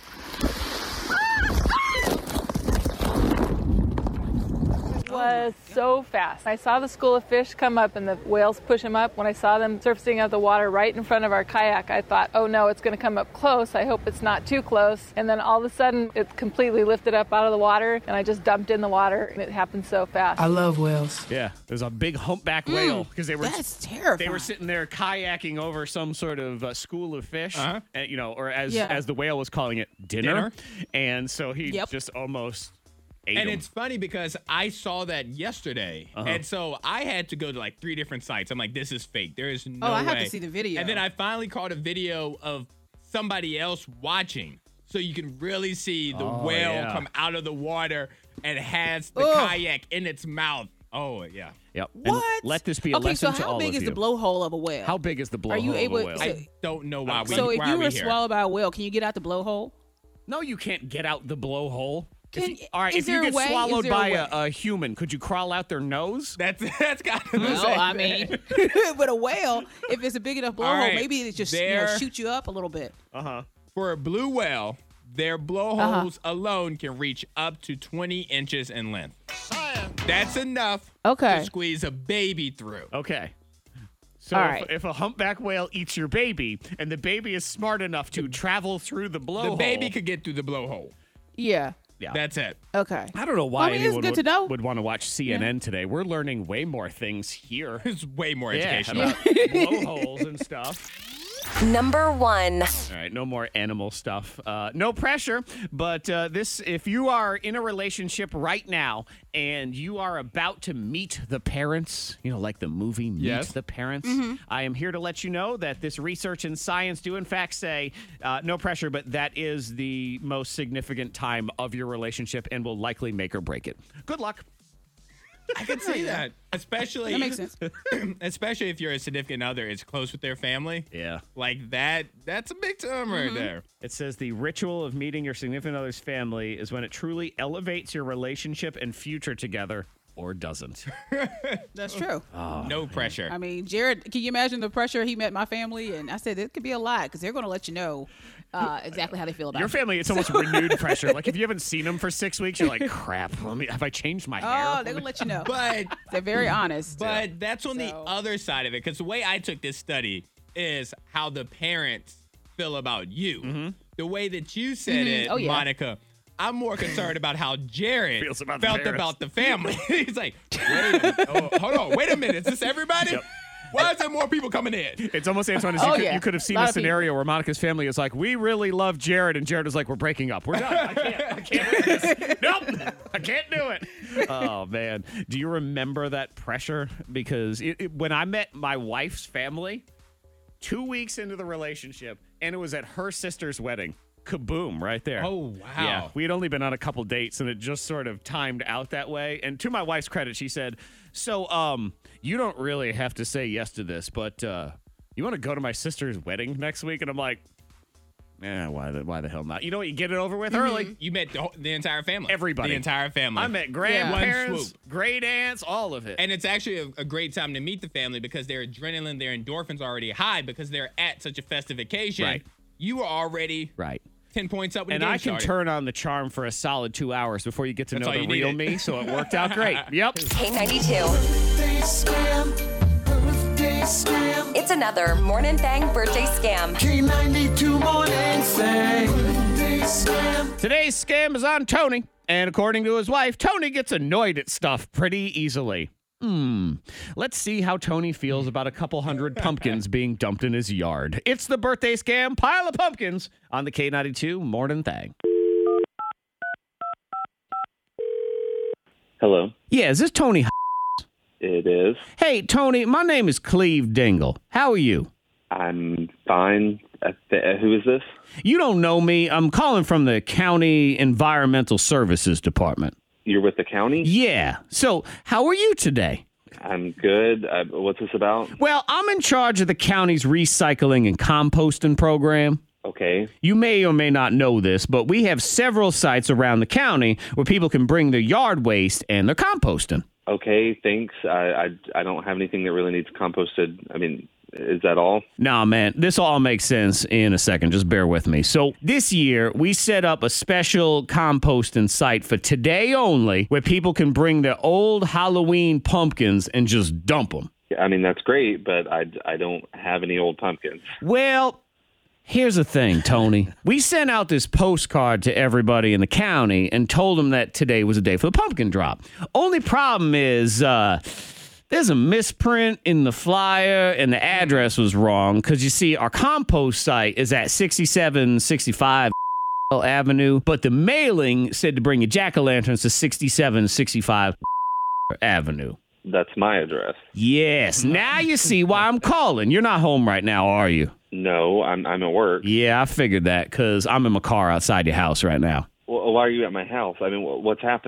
Was so fast. I saw the school of fish come up and the whales push them up. When I saw them surfacing out of the water right in front of our kayak, I thought, oh no, it's going to come up close. I hope it's not too close. And then all of a sudden, it completely lifted up out of the water, and I just dumped in the water, and it happened so fast. I love whales. Yeah, there's a big humpback whale because they were That's terrifying. they were sitting there kayaking over some sort of uh, school of fish, Uh-huh. and, you know, or as Yeah. as the whale was calling it, dinner. Dinner. And so he Yep. just almost ate And him. it's funny because I saw that yesterday, Uh-huh. and so I had to go to like three different sites. I'm like, this is fake. There is no Oh, I way. have to see the video. And then I finally caught a video of somebody else watching, so you can really see the Oh, whale yeah. come out of the water and has the Ugh. kayak in its mouth. Oh yeah. Yep. And What? let this be a okay, lesson so to how all big of is you. the blowhole of a whale? How big is the blowhole Are you able- of a whale? so- I don't know why we. so if why you are we were here. swallowed by a whale, can you get out the blowhole? no, you can't get out the blowhole. Can, If you- all right, is if you there a get way? Is swallowed there by a, a, a human, could you crawl out their nose? That's that's kind of the No, same I thing. mean, with a whale, if it's a big enough blowhole, right, maybe it just you know, there- shoot you up a little bit. Uh-huh. For a blue whale, their blowholes Uh-huh. alone can reach up to twenty inches in length. That's enough Okay. to squeeze a baby through. Okay. So All if, right. if a humpback whale eats your baby and the baby is smart enough to travel through the blowhole. The baby could get through the blowhole. Yeah. Yeah. That's it. Okay. I don't know why Well, I mean, it's anyone good would, to know. would want to watch C N N today. We're learning way more things here. It's way more Yeah, educational. about blowholes and stuff. Number one. All right, no more animal stuff. Uh, no pressure, but uh, this, if you are in a relationship right now and you are about to meet the parents, you know, like the movie Meet Yes. the Parents, Mm-hmm. I am here to let you know that this research and science do in fact say uh, no pressure, but that is the most significant time of your relationship and will likely make or break it. Good luck. I could see that. Especially That makes sense. especially if your significant other is close with their family. Yeah. Like that, that's a big time right Mm-hmm. there. It says the ritual of meeting your significant other's family is when it truly elevates your relationship and future together, or doesn't. That's true. Oh, no pressure. I mean, Jared, can you imagine the pressure he met my family? And I said, it could be a lot because they're going to let you know uh, exactly how they feel about Your it. family, it's almost renewed pressure. Like if you haven't seen them for six weeks, you're like, crap. Let me, have I changed my Oh, hair? they're going to let you know. but They're very honest. but that's on the So- other side of it, because the way I took this study is how the parents feel about you. Mm-hmm. The way that you said it, Oh, yeah. Monica, I'm more concerned about how Jared Feels about the felt parents. about the family. He's like, wait a, oh, hold on, wait a minute, is this everybody? Yep. Why is there more people coming in? It's almost, Antoine, as Oh, you, could, yeah. you could have seen Lot a of people. scenario where Monica's family is like, we really love Jared, and Jared is like, we're breaking up. We're done. I can't. I can't do this. Nope. I can't do it. Oh, man. Do you remember that pressure? Because it, it, when I met my wife's family, two weeks into the relationship, and it was at her sister's wedding. Kaboom, right there. Oh, wow. Yeah, we had only been on a couple dates, and it just sort of timed out that way. And to my wife's credit, she said, so um, you don't really have to say yes to this, but uh, you want to go to my sister's wedding next week? And I'm like, eh, why the, why the hell not? You know what? You get it over with early. You met the, whole- the entire family. Everybody. The entire family. I met grandparents, One swoop. great aunts, all of it. And it's actually a, a great time to meet the family because their adrenaline, their endorphins are already high because they're at such a festive occasion. Right. You are already right. ten points up when And the game I can started. turn on the charm for a solid two hours before you get to That's know all the you real needed. me, so it worked out great. Yep. K ninety-two. It's another Morning Thang birthday scam. K ninety-two morning thing. Today's scam is on Tony, and according to his wife, Tony gets annoyed at stuff pretty easily. Hmm. Let's see how Tony feels about a couple hundred pumpkins being dumped in his yard. It's the birthday scam pile of pumpkins on the K ninety-two Morning Thang. Hello. Yeah, is this Tony? It is. Hey, Tony, my name is Cleve Dingle. How are you? I'm fine. Uh, th- Who is this? You don't know me. I'm calling from the County Environmental Services Department. You're with the county? Yeah. So, how are you today? I'm good. Uh, what's this about? Well, I'm in charge of the county's recycling and composting program. Okay. You may or may not know this, but we have several sites around the county where people can bring their yard waste and their composting. Okay, thanks. I, I, I don't have anything that really needs composted. I mean, is that all? Nah, man, this all makes sense in a second. Just bear with me. So this year, we set up a special composting site for today only where people can bring their old Halloween pumpkins and just dump them. I mean, that's great, but I, I don't have any old pumpkins. Well, here's the thing, Tony. We sent out this postcard to everybody in the county and told them that today was a day for the pumpkin drop. Only problem is uh, there's a misprint in the flyer and the address was wrong because, you see, our compost site is at sixty-seven sixty-five Avenue, but the mailing said to bring your jack-o'-lanterns to sixty-seven sixty-five Avenue. That's my address. Yes, now you see why I'm calling. You're not home right now, are you? No, I'm I'm at work. Yeah, I figured that because I'm in my car outside your house right now. Well, why are you at my house? I mean, wh- what's happening?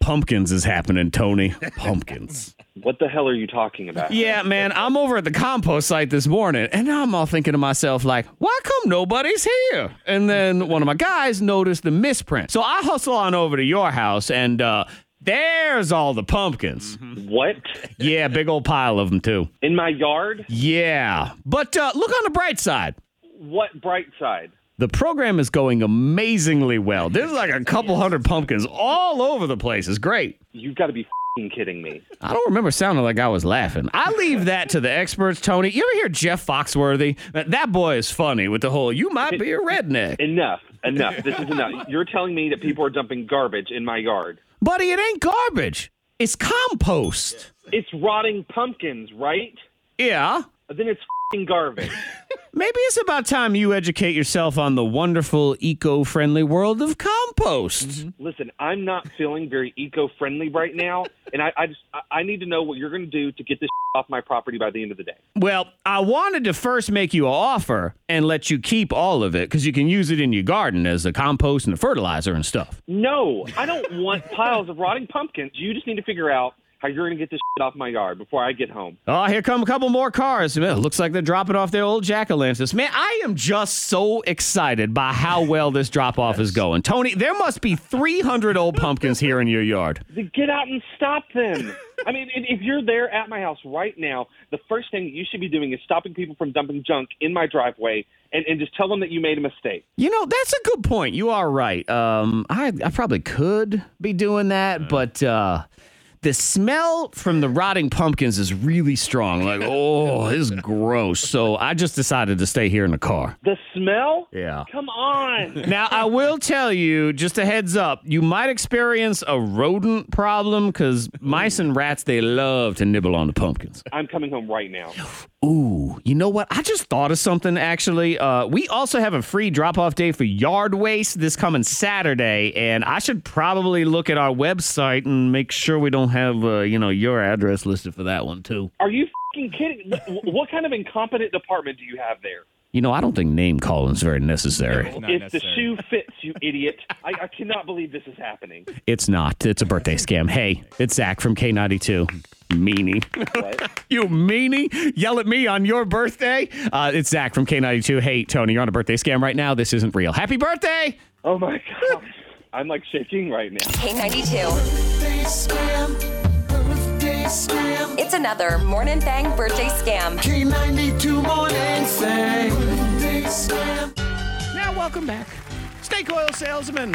pumpkins is happening, Tony. Pumpkins. What the hell are you talking about? Yeah, man, I'm over at the compost site this morning, and now I'm all thinking to myself, like, why come nobody's here? And then one of my guys noticed the misprint. So I hustle on over to your house, and uh, there's all the pumpkins. What? Yeah, big old pile of them, too. In my yard? Yeah. But uh, look on the bright side. What bright side? The program is going amazingly well. There's like a couple hundred pumpkins all over the place. It's great. You've got to be f***ing kidding me. I don't remember sounding like I was laughing. I leave that to the experts, Tony. You ever hear Jeff Foxworthy? That that boy is funny with the whole, you might be a redneck. Enough. Enough. This is enough. You're telling me that people are dumping garbage in my yard. Buddy, it ain't garbage. It's compost. It's rotting pumpkins, right? Yeah. Then it's f***ing garbage. Maybe it's about time you educate yourself on the wonderful, eco-friendly world of compost. Mm-hmm. Listen, I'm not feeling very eco-friendly right now, and I, I just I, I need to know what you're going to do to get this off my property by the end of the day. Well, I wanted to first make you an offer and let you keep all of it because you can use it in your garden as a compost and a fertilizer and stuff. No, I don't want piles of rotting pumpkins. You just need to figure out how you're going to get this shit off my yard before I get home. Oh, here come a couple more cars. It looks like they're dropping off their old jack-o'-lanterns. Man, I am just so excited by how well this drop-off is going. Tony, there must be three hundred old pumpkins here in your yard. Then get out and stop them. I mean, if you're there at my house right now, the first thing that you should be doing is stopping people from dumping junk in my driveway and, and just tell them that you made a mistake. You know, that's a good point. You are right. Um, I, I probably could be doing that, but... Uh, The smell from the rotting pumpkins is really strong. Like, oh, it's gross. So I just decided to stay here in the car. The smell? Yeah. Come on. Now, I will tell you, just a heads up, you might experience a rodent problem because mice and rats, they love to nibble on the pumpkins. I'm coming home right now. Ooh, you know what? I just thought of something, actually. Uh, we also have a free drop-off day for yard waste this coming Saturday, and I should probably look at our website and make sure we don't have, uh, you know, your address listed for that one, too. Are you f***ing kidding? What kind of incompetent department do you have there? You know, I don't think name calling is very necessary. No, if the shoe fits, you idiot. I, I cannot believe this is happening. It's not. It's a birthday scam. Hey, it's Zach from K ninety-two. Meanie. What? You meanie? Yell at me on your birthday? Uh, it's Zach from K ninety-two. Hey, Tony, you're on a birthday scam right now. This isn't real. Happy birthday! Oh, my gosh. I'm, like, shaking right now. K ninety-two. Birthday scam. Birthday scam. It's another Morning Thang birthday scam. K ninety-two morning thing. Birthday scam. Now, welcome back. Snake Oil Salesman.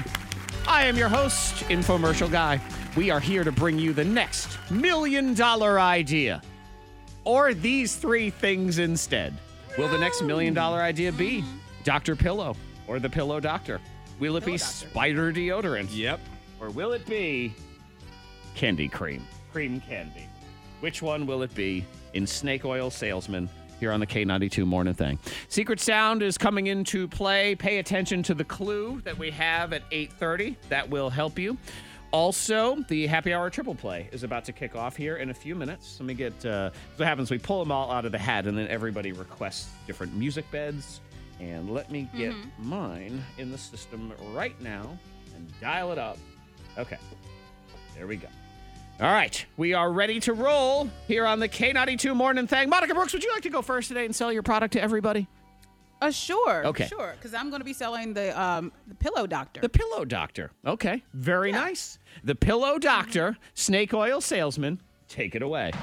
I am your host, Infomercial Guy. We are here to bring you the next million dollar idea. Or these three things instead. Will the next million dollar idea be Doctor Pillow or the Pillow Doctor? Will it be spider deodorant? Yep. Or will it be candy cream? Cream candy. Which one will it be in Snake Oil Salesman here on the K ninety-two Morning Thing? Secret Sound is coming into play. Pay attention to the clue that we have at eight thirty. That will help you. Also, the Happy Hour Triple Play is about to kick off here in a few minutes. Let me get, uh, what happens, we pull them all out of the hat, and then everybody requests different music beds. And let me get mm-hmm. mine in the system right now and dial it up. Okay, there we go. All right, we are ready to roll here on the K ninety-two Morning Thing. Monica Brooks, would you like to go first today and sell your product to everybody? Uh, sure. Okay. Sure, because I'm going to be selling the um the Pillow Doctor. The Pillow Doctor. Okay, very yeah. nice. The Pillow Doctor, Snake Oil Salesman, take it away.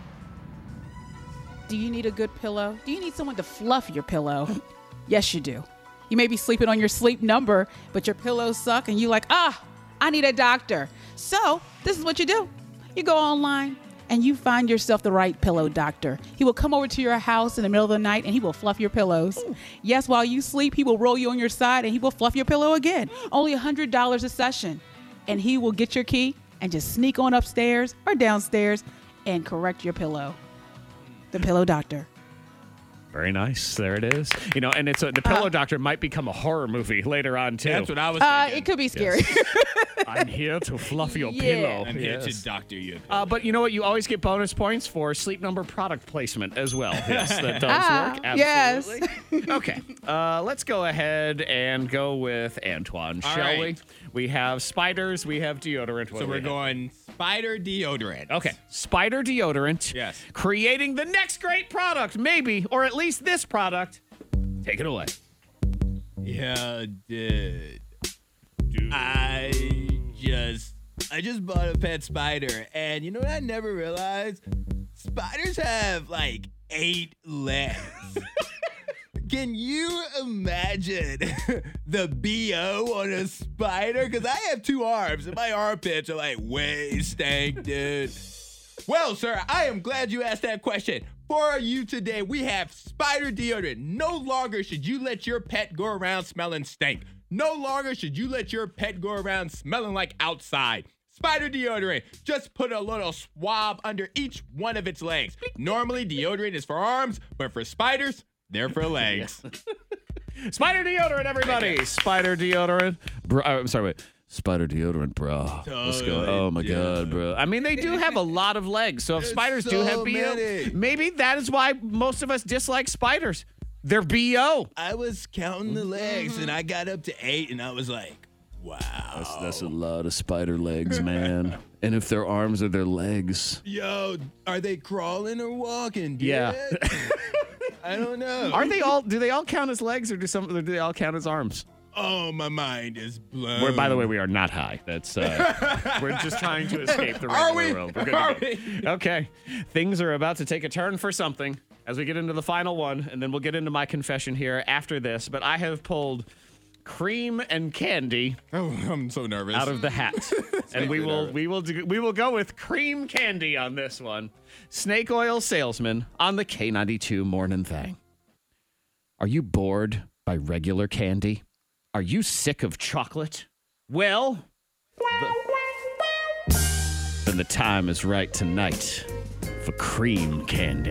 Do you need a good pillow? Do you need someone to fluff your pillow? Yes, you do. You may be sleeping on your sleep number, but your pillows suck, and you're like, ah, I need a doctor. So this is what you do. You go online, and you find yourself the right Pillow Doctor. He will come over to your house in the middle of the night, and he will fluff your pillows. Ooh. Yes, while you sleep, he will roll you on your side, and he will fluff your pillow again. Only one hundred dollars a session. And he will get your key and just sneak on upstairs or downstairs and correct your pillow. The Pillow Doctor. Very nice. There it is. You know, and it's a, the Pillow uh, Doctor might become a horror movie later on, too. That's what I was uh, thinking. It could be scary. Yes. I'm here to fluff your yeah. pillow. I'm yes. here to doctor you. Uh, but you know what? You always get bonus points for Sleep Number product placement as well. Yes, that does ah, work. Absolutely. Yes. Okay. Uh, let's go ahead and go with Antoine, All shall right. we? We have spiders. We have deodorant. What So do we're we have? going spider deodorant. Okay, spider deodorant. Yes. Creating the next great product, maybe, or at least this product. Take it away. Yeah, dude. I just I just bought a pet spider, and you know what I never realized? Spiders have like eight legs. Can you imagine the B O on a spider? Because I have two arms, and my armpits are like way stank, dude. Well, sir, I am glad you asked that question. For you today, we have spider deodorant. No longer should you let your pet go around smelling stank. No longer should you let your pet go around smelling like outside. Spider deodorant. Just put a little swab under each one of its legs. Normally, deodorant is for arms, but for spiders, they're for legs. Spider deodorant, everybody. Spider deodorant. Bro, uh, I'm sorry, wait. Spider deodorant, bro. Let's go. Totally, Oh my dude. God, bro. I mean, they do have a lot of legs. So if There's spiders do so have B O, many. maybe that is why most of us dislike spiders. They're B O. I was counting the legs, and I got up to eight, and I was like, wow. That's, that's a lot of spider legs, man. And if their arms are their legs. Yo, are they crawling or walking, dude? Yeah. I don't know. Are they all, do they all count as legs or do some, or do they all count as arms? Oh, my mind is blown. Where, by the way, we are not high. That's uh, we're just trying to escape the regular Are we? world. We're good Are to go. we? Okay, things are about to take a turn for something as we get into the final one, and then we'll get into my confession here after this. But I have pulled cream and candy Oh, I'm so nervous. out of the hat, and we me will nervous. we will do, we will go with cream candy on this one. Snake oil salesman on the K ninety-two morning thing. Are you bored by regular candy? Are you sick of chocolate? Well, the, then the time is right tonight for cream candy.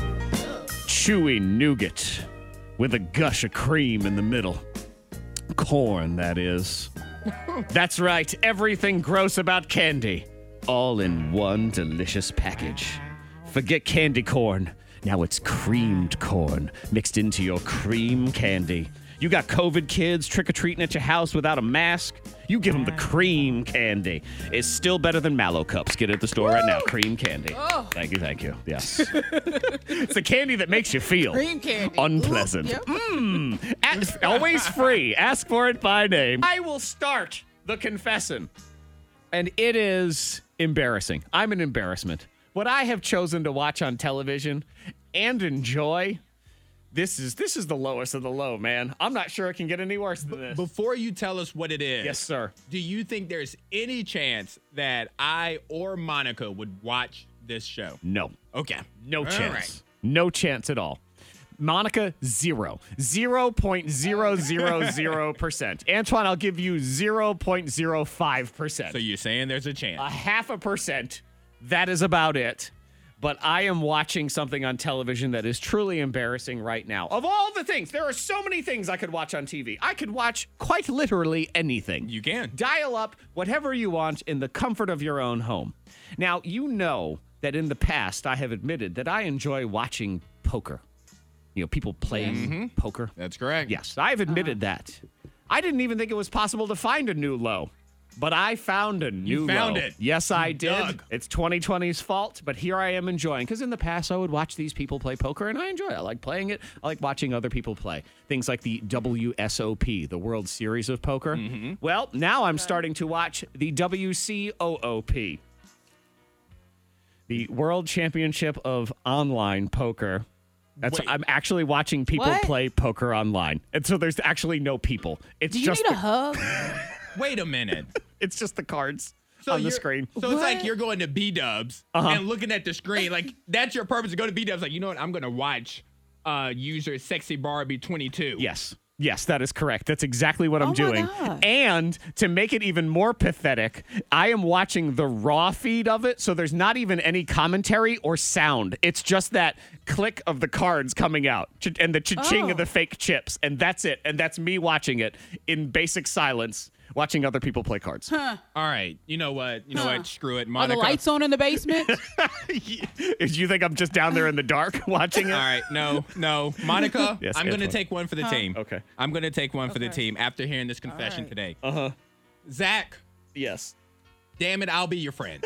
Chewy nougat with a gush of cream in the middle. Corn, that is. That's right, everything gross about candy, all in one delicious package. Forget candy corn. Now it's creamed corn mixed into your cream candy. You got COVID kids trick-or-treating at your house without a mask? You give them the cream candy. It's still better than Mallow Cups. Get it at the store right now. Cream candy. Oh. Thank you, thank you. Yes. It's the candy that makes you feel Cream candy. unpleasant. Ooh, yep. Mmm. Ask- always free. Ask for it by name. I will start the confession. And it is embarrassing. I'm an embarrassment. What I have chosen to watch on television and enjoy, this is this is the lowest of the low, man. I'm not sure it can get any worse than this. Before you tell us what it is, Yes, sir. do you think there's any chance that I or Monica would watch this show? No. Okay. No All chance. right. No chance at all. Monica, zero. zero point zero zero zero percent. Antoine, I'll give you zero point zero five percent. So you're saying there's a chance? A half a percent. That is about it. But I am watching something on television that is truly embarrassing right now. Of all the things, there are so many things I could watch on T V. I could watch quite literally anything. You can. Dial up whatever you want in the comfort of your own home. Now, you know that in the past, I have admitted that I enjoy watching poker. You know, people playing poker. That's correct. Yes, I've admitted that. I didn't even think it was possible to find a new low. But I found a new found low. it. Yes, I did. dug. It's twenty twenty's fault, but here I am enjoying. Because in the past, I would watch these people play poker, and I enjoy it. I like playing it. I like watching other people play. Things like the W S O P, the World Series of Poker. Mm-hmm. Well, now I'm starting to watch the W C O O P, the World Championship of Online Poker. That's Wait. I'm actually watching people What? play poker online, and so there's actually no people. It's Do you just need a the, hug? Wait a minute. it's just the cards So on the you're- screen. So it's like What? you're going to B-dubs and looking at the screen. Like, that's your purpose to go to B-dubs. Like, you know what? I'm going to watch uh, user Sexy Barbie twenty-two. Yes. Yes, that is correct. That's exactly what I'm Oh my doing. God. And to make it even more pathetic, I am watching the raw feed of it, so there's not even any commentary or sound. It's just that click of the cards coming out ch- and the cha-ching Oh. of the fake chips, and that's it. And that's me watching it in basic silence watching other people play cards. All right. You know what? You know Huh. what? Screw it. Are Monica. the lights on in the basement? Do you think I'm just down there in the dark watching it? All right. No, no. Monica, Yes, I'm going to Antoine. take one for the team. Okay. I'm going to take one for the Okay. team after hearing this confession right. today. Uh huh. Zach, Yes. damn it, I'll be your friend.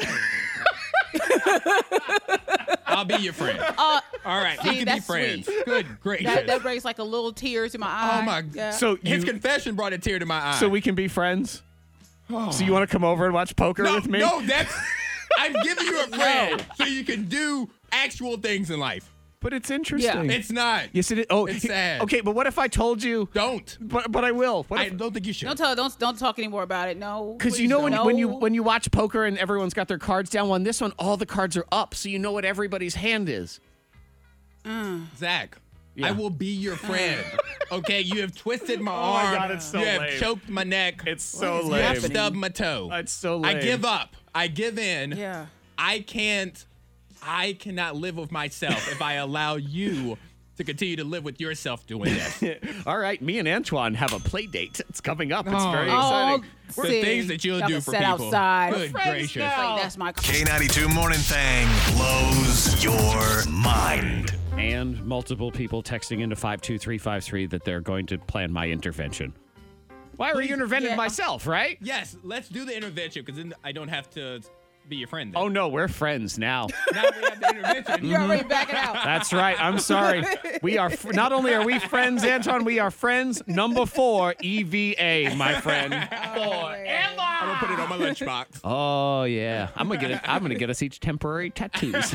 I'll be your friend. Uh, All right. see, we can be that's friends. sweet. Good gracious. that, that brings like a little tear to my eye. Oh, my Yeah. So His you, confession brought a tear to my eye. so we can be friends. So you want to come over and watch poker no, with me? no, that's. I'm giving you a friend so you can do actual things in life. But it's interesting. It's not. Yes, it is. Oh, It's he- sad. Okay, but what if I told you? Don't. But but I will. What I if, don't think you should. Don't tell. Don't don't talk anymore about it. No. Because you Please know when, don't. when you No. when you watch poker and everyone's got their cards down, on this one all the cards are up, so you know what everybody's hand is. Zach, Yeah. I will be your friend. Okay, you have twisted my Oh my arm. God, it's so you have lame. choked my neck. It's so you have lame. stubbed my toe. It's so I lame. give up. I give in. Yeah. I can't. I cannot live with myself if I allow you to continue to live with yourself doing this. All right, me and Antoine have a play date. It's coming up. It's Oh. very Oh, exciting. The see. things that you'll Y'all do can for sit people. outside. Good Friends gracious. now. Like, that's my. K ninety-two Morning Thang blows your mind. And multiple people texting into five two three five three that they're going to plan my intervention. Why were you interventing Yeah. myself, right? Yes, let's do the intervention because then I don't have to be your friend. Then. Oh no, we're friends now. Now we have the intervention. You're already backing out. That's right. I'm sorry. We are fr- not only are we friends, Anton, we are friends number four, E V A, my friend. I'm gonna put it on my lunchbox. Oh yeah, I'm gonna get it. I'm gonna get us each temporary tattoos.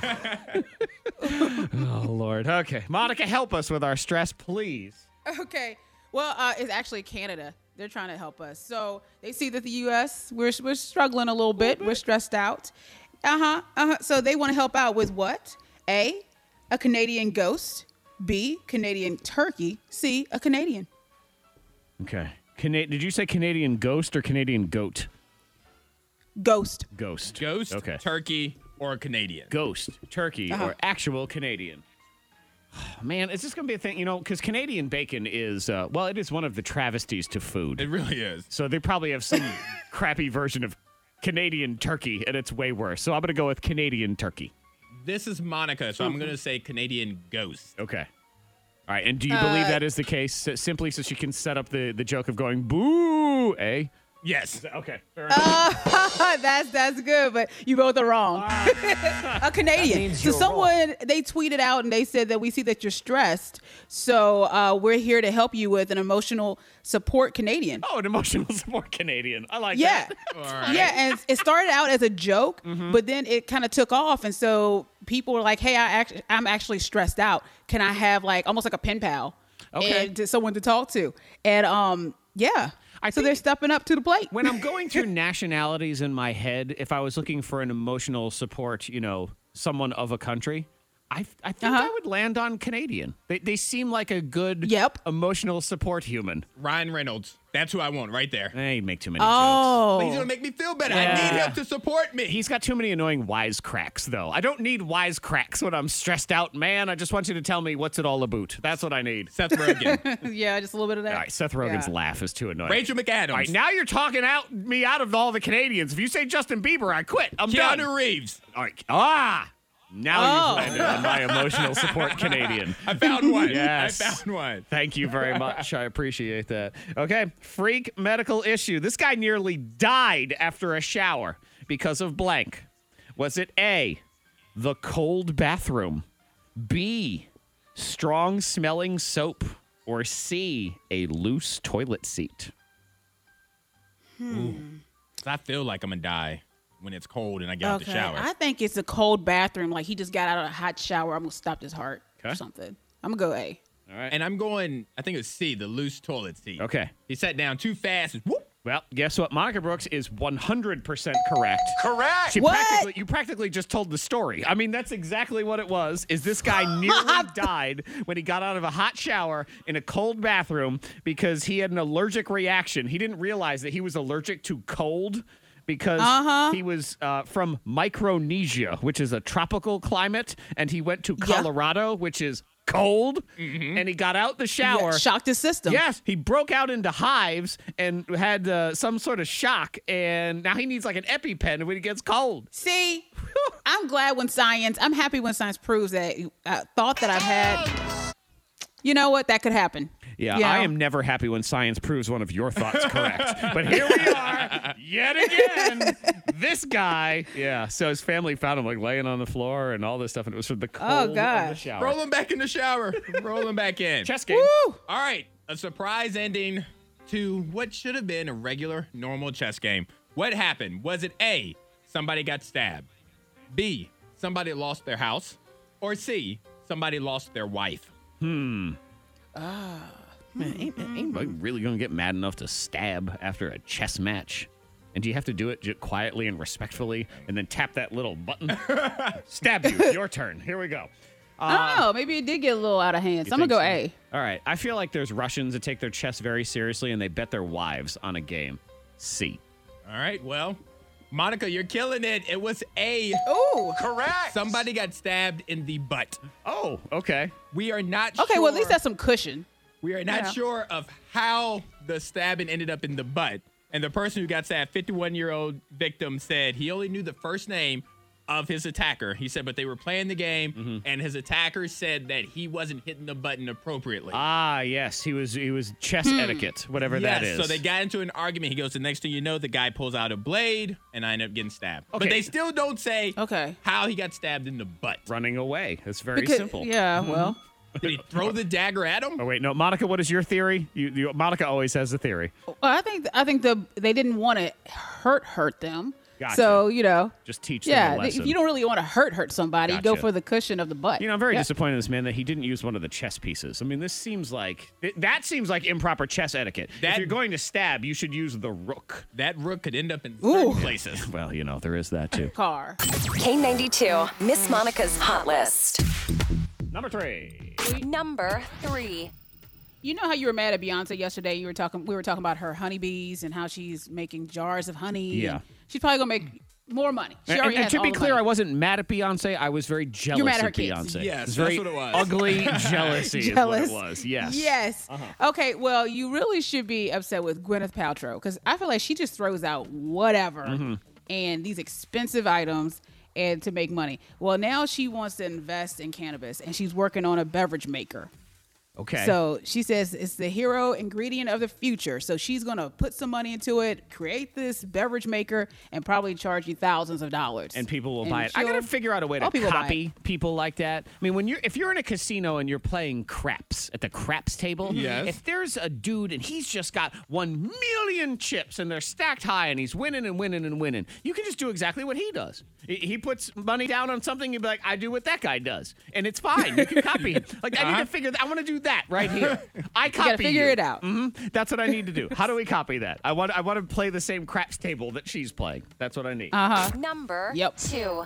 Oh Lord. Okay, Monica, help us with our stress, please. Okay. Well, uh, it's actually Canada. They're trying to help us. So they see that the U S we're we're struggling a little bit. We're stressed out. Uh huh. Uh huh. So they want to help out with what? A, a Canadian ghost. B, Canadian turkey. C, a Canadian. Okay. Cana- Did you say Canadian ghost or Canadian goat? Ghost. Ghost. Ghost, Okay. turkey, or a Canadian. Ghost, turkey, Uh-huh. or actual Canadian. Man, is this going to be a thing? You know, because Canadian bacon is, uh, well, it is one of the travesties to food. It really is. So they probably have some crappy version of Canadian turkey, and it's way worse. So I'm going to go with Canadian turkey. This is Monica, so I'm gonna say Canadian ghost. Okay. All right. And do you believe Uh, that is the case s- simply so she can set up the, the joke of going, boo, eh? Yes. Okay. Fair enough. that's that's good, but you both are wrong. A Canadian. So someone they tweeted out and they said that we see that you're stressed, so uh, we're here to help you with an emotional support Canadian. Oh, an emotional support Canadian. I like Yeah, that. All right. yeah, and it started out as a joke, Mm-hmm. but then it kind of took off, and so people were like, "Hey, I actually, I'm actually stressed out. Can I have like almost like a pen pal, Okay. and to someone to talk to?" And um, yeah, I so think- they're stepping up to the plate. When I'm going through nationalities in my head, if I was looking for an emotional support, you know, someone of a country, I, I think Uh-huh. I would land on Canadian. They, they seem like a good Yep. emotional support human. Ryan Reynolds. That's who I want right there. They make too many jokes. Oh, But he's gonna make me feel better. I Yeah. need him to support me. He's got too many annoying wisecracks, though. I don't need wisecracks when I'm stressed out, man. I just want you to tell me what's it all about. That's what I need. Seth Rogen. yeah, just a little bit of that. All right, Seth Rogen's Yeah. laugh is too annoying. Rachel McAdams. All right, now you're talking out me out of all the Canadians. If you say Justin Bieber, I quit. I'm done. Keanu Reeves. All right. Ah, now Oh. you've landed on my emotional support Canadian. I found one. Yes. I found one. Thank you very much. I appreciate that. Okay, freak medical issue. This guy nearly died after a shower because of blank. Was it A, the cold bathroom, B, strong smelling soap, or C, a loose toilet seat? I feel like I'm gonna die when it's cold and I get out the Okay, shower. I think it's a cold bathroom. Like he just got out of a hot shower. I'm gonna stop his heart Okay. or something. I'm gonna go A. All right. and I'm going, I think it was C, the loose toilet seat. Okay. He sat down too fast. And whoop. Well, guess what? Monica Brooks is one hundred percent correct. Correct. She What? practically, you practically just told the story. I mean, that's exactly what it was. Is this guy nearly died when he got out of a hot shower in a cold bathroom because he had an allergic reaction. He didn't realize that he was allergic to cold because Uh-huh. he was uh, from Micronesia, which is a tropical climate, and he went to Yeah. Colorado, which is cold, and he got out the shower. Yeah, shocked his system. Yes, he broke out into hives and had uh, some sort of shock, and now he needs like an EpiPen when he gets cold. See, I'm glad when science, I'm happy when science proves that uh, thought that I've had, you know what, that could happen. Yeah, You know? I am never happy when science proves one of your thoughts correct. But here we are, yet again. This guy, yeah. So his family found him like laying on the floor and all this stuff, and it was from the cold Oh, of the gosh. shower. Roll him back in the shower. Roll him back in. Chess game. Woo! All right, a surprise ending to what should have been a regular, normal chess game. What happened? Was it A, somebody got stabbed, B, somebody lost their house, or C, somebody lost their wife? Man, ain't, ain't anybody really gonna get mad enough to stab after a chess match? And do you have to do it j- quietly and respectfully, and then tap that little button? Stab you. Your turn. Here we go. I don't know. Maybe it did get a little out of hand. So I'm going to go think A. All right. I feel like there's Russians that take their chess very seriously, and they bet their wives on a game. C. All right, well, Monica, you're killing it. It was A. Ooh. Correct. Somebody got stabbed in the butt. Oh, okay. We are not Okay, sure. well, at least that's some cushion. We are not Yeah. sure of how the stabbing ended up in the butt. And the person who got stabbed, fifty-one-year-old victim, said he only knew the first name of his attacker. He said, but they were playing the game, Mm-hmm. and his attacker said that he wasn't hitting the button appropriately. Ah, yes. He was. He was chess Hmm. etiquette, whatever yes, that is. so they got into an argument. He goes, the next thing you know, the guy pulls out a blade, and I end up getting stabbed. Okay. But they still don't say Okay. how he got stabbed in the butt. running away. It's very Because- simple. Yeah, well. Did he throw the dagger at him? Oh wait, no, Monica. What is your theory? You, you Monica always has a theory. Well, I think I think the they didn't want to hurt hurt them. Gotcha. So, you know. Just teach Yeah, them a lesson. if you don't really want to hurt hurt somebody, go Gotcha. for the cushion of the butt. You know, I'm very Yeah. disappointed in this man that he didn't use one of the chess pieces. I mean, this seems like it, that seems like improper chess etiquette. That- if you're going to stab, you should use the rook. That rook could end up in Ooh. certain places. Well, you know, there is that too. Car. K ninety-two, Miss Monica's Hot List. Number three. Number three. You know how you were mad at Beyonce yesterday? You were talking. We were talking about her honeybees and how she's making jars of honey. Yeah. and she's probably gonna make more money. She And, already and has to all be the clear, money. I wasn't mad at Beyonce. I was very jealous mad at her of kids. Beyonce. Yes, it was that's very what it was. ugly jealousy Jealous. is what it was. Yes. Yes. Uh-huh. Okay. Well, you really should be upset with Gwyneth Paltrow because I feel like she just throws out whatever Mm-hmm. and these expensive items and to make money. Well, now she wants to invest in cannabis and she's working on a beverage maker. Okay. So she says it's the hero ingredient of the future. So she's going to put some money into it, create this beverage maker, and probably charge you thousands of dollars. and people will And buy it. I she'll- gotta figure out a way to all people buy copy people like that. I mean, when you're if you're in a casino and you're playing craps at the craps table, Yes. if there's a dude and he's just got one million chips and they're stacked high and he's winning and winning and winning, you can just do exactly what he does. He, he puts money down on something, you'd be like, I do what that guy does, and it's fine. You can copy him. Like I need to figure that. I want to do that right here. I copy. You got to figure you. it out. hmm That's what I need to do. How do we copy that? I want I want to play the same craps table that she's playing. That's what I need. Uh-huh. Number Yep. two.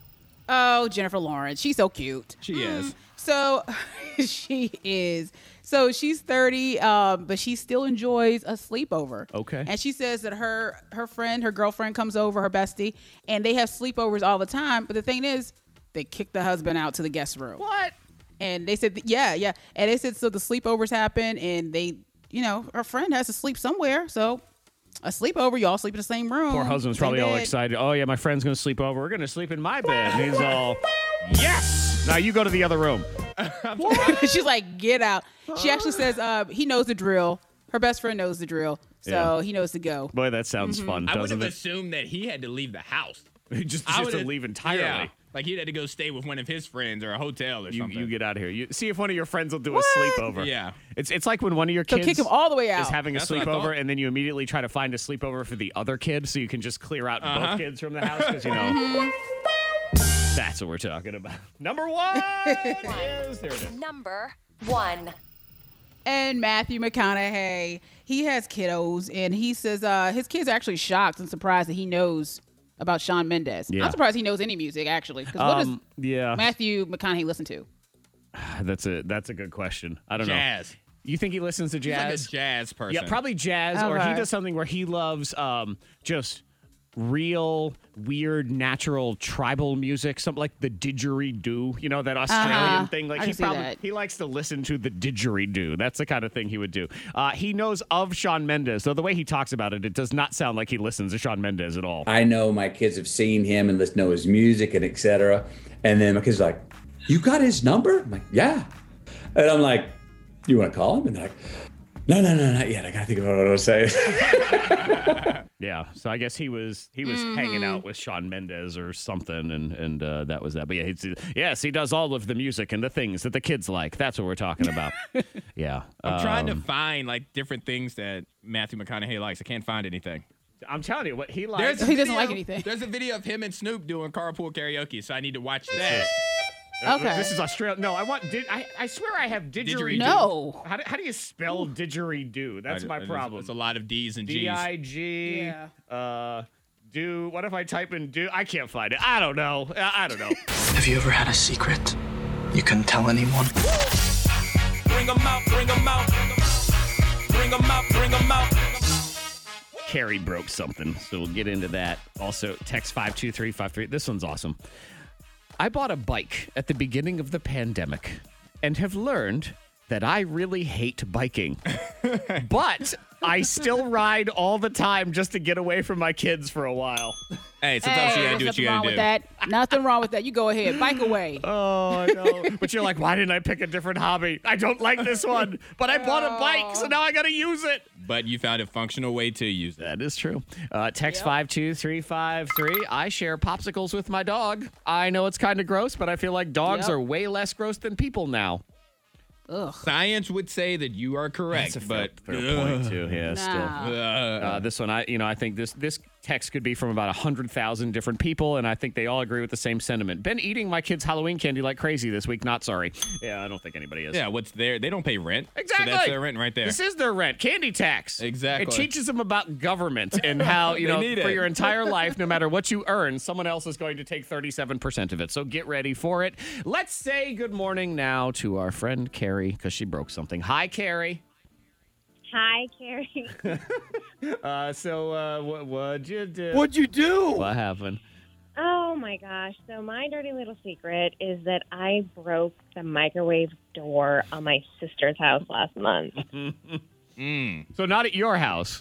Oh, Jennifer Lawrence. She's so cute. She is. So she is. So she's thirty, um, but she still enjoys a sleepover. Okay. And she says that her her friend, her girlfriend comes over, her bestie, and they have sleepovers all the time. But the thing is, they kick the husband out to the guest room. What? And they said, yeah, yeah. And they said, so the sleepovers happen, and they, you know, her friend has to sleep somewhere. So a sleepover, you all sleep in the same room. Poor husband's same probably all bed. excited. Oh, yeah, my friend's going to sleep over. We're going to sleep in my bed. And he's all, yes! Now you go to the other room. She's like, get out. She actually says uh, he knows the drill. Her best friend knows the drill. So Yeah. he knows to go. Boy, that sounds fun, I would doesn't have it? assumed that he had to leave the house. just I just to would've- leave entirely. Yeah, like he had to go stay with one of his friends or a hotel or You, something. you get out of here. You see if one of your friends will do a sleepover. Yeah. It's it's like when one of your So kids kick him all the way is out. having a That's what I sleepover, thought. and then you immediately try to find a sleepover for the other kid, so you can just clear out Uh-huh. both kids from the house because you know. Mm-hmm. That's what we're talking about. Number one is there it is. Number one. And Matthew McConaughey, he has kiddos, and he says uh, his kids are actually shocked and surprised that he knows about Shawn Mendes. Yeah. I'm surprised he knows any music, actually. Because what Um, yeah, does Matthew McConaughey listen to? that's a that's a good question. I don't know. Jazz. You think he listens to He's like jazz? a jazz person. Yeah, probably jazz, or he Okay. does something where he loves um, just real weird natural tribal music, something like the didgeridoo, you know, that Australian Uh-huh. thing. Like I he can see probably that. he likes to listen to the didgeridoo. That's the kind of thing he would do. Uh, he knows of Shawn Mendes, so the way he talks about it, it does not sound like he listens to Shawn Mendes at all. I know my kids have seen him and listen to his music and et cetera. And then my kids are like, "You got his number?" I'm like, "Yeah." And I'm like, "You want to call him?" And they're like, "No, no, no, not yet. I gotta think about what I was saying." Yeah, so I guess he was he was hanging out with Shawn Mendes or something, and and uh, that was that. But yeah, he's, yes, he does all of the music and the things that the kids like. That's what we're talking about. Yeah, I'm trying to um, find like different things that Matthew McConaughey likes. I can't find anything. I'm telling you what he likes. There's a He doesn't video- like anything. There's a video of him and Snoop doing carpool karaoke, so I need to watch that. Okay. This is Australia. No, I want. Did I? I swear I have didgeridoo. Didgeridoo. No. How do, how do you spell didgeridoo? That's my It's- problem. It's a lot of D's and G's. D I G. Yeah. Uh, do. What if I type in do? I can't find it. I don't know. I I don't know. Have you ever had a secret you couldn't tell anyone? Bring 'em out, bring 'em out. Bring 'em out, bring 'em out. Carrie broke something, so we'll get into that. Also, text five two three five three. This one's awesome. I bought a bike at the beginning of the pandemic and have learned that I really hate biking. But I still ride all the time just to get away from my kids for a while. Hey, sometimes you Hey, gotta do there's what you nothing wrong gotta with do. that. Nothing wrong with that. You go ahead. Bike away. Oh, I know. But you're like, why didn't I pick a different hobby? I don't like this one, but I bought a bike, so now I got to use it. But you found a functional way to use it. That is true. Uh, text five two three five three. I share popsicles with my dog. I know it's kind of gross, but I feel like dogs Yep. are way less gross than people now. Ugh. Science would say that you are correct, That's a fair, but fair point too. Yeah, Nah. still. Uh, Uh, this one, I you know, I think this this text could be from about a hundred thousand different people, and I think they all agree with the same sentiment. Been eating my kids' Halloween candy like crazy this week. Not sorry. Yeah, I don't think anybody is. yeah, what's there? They don't pay rent. Exactly. So that's their rent right there. This is their rent, candy tax. Exactly. It teaches them about government and how, you They know, need for it. your entire life, no matter what you earn, someone else is going to take thirty-seven percent of it. So get ready for it. Let's say good morning now to our friend Carrie, because she broke something. Hi, Carrie. Hi, Carrie. Uh, so uh, what, what'd you do? What'd you do? What happened? Oh my gosh. So my dirty little secret is that I broke the microwave door on my sister's house last month. Mm. So not at your house.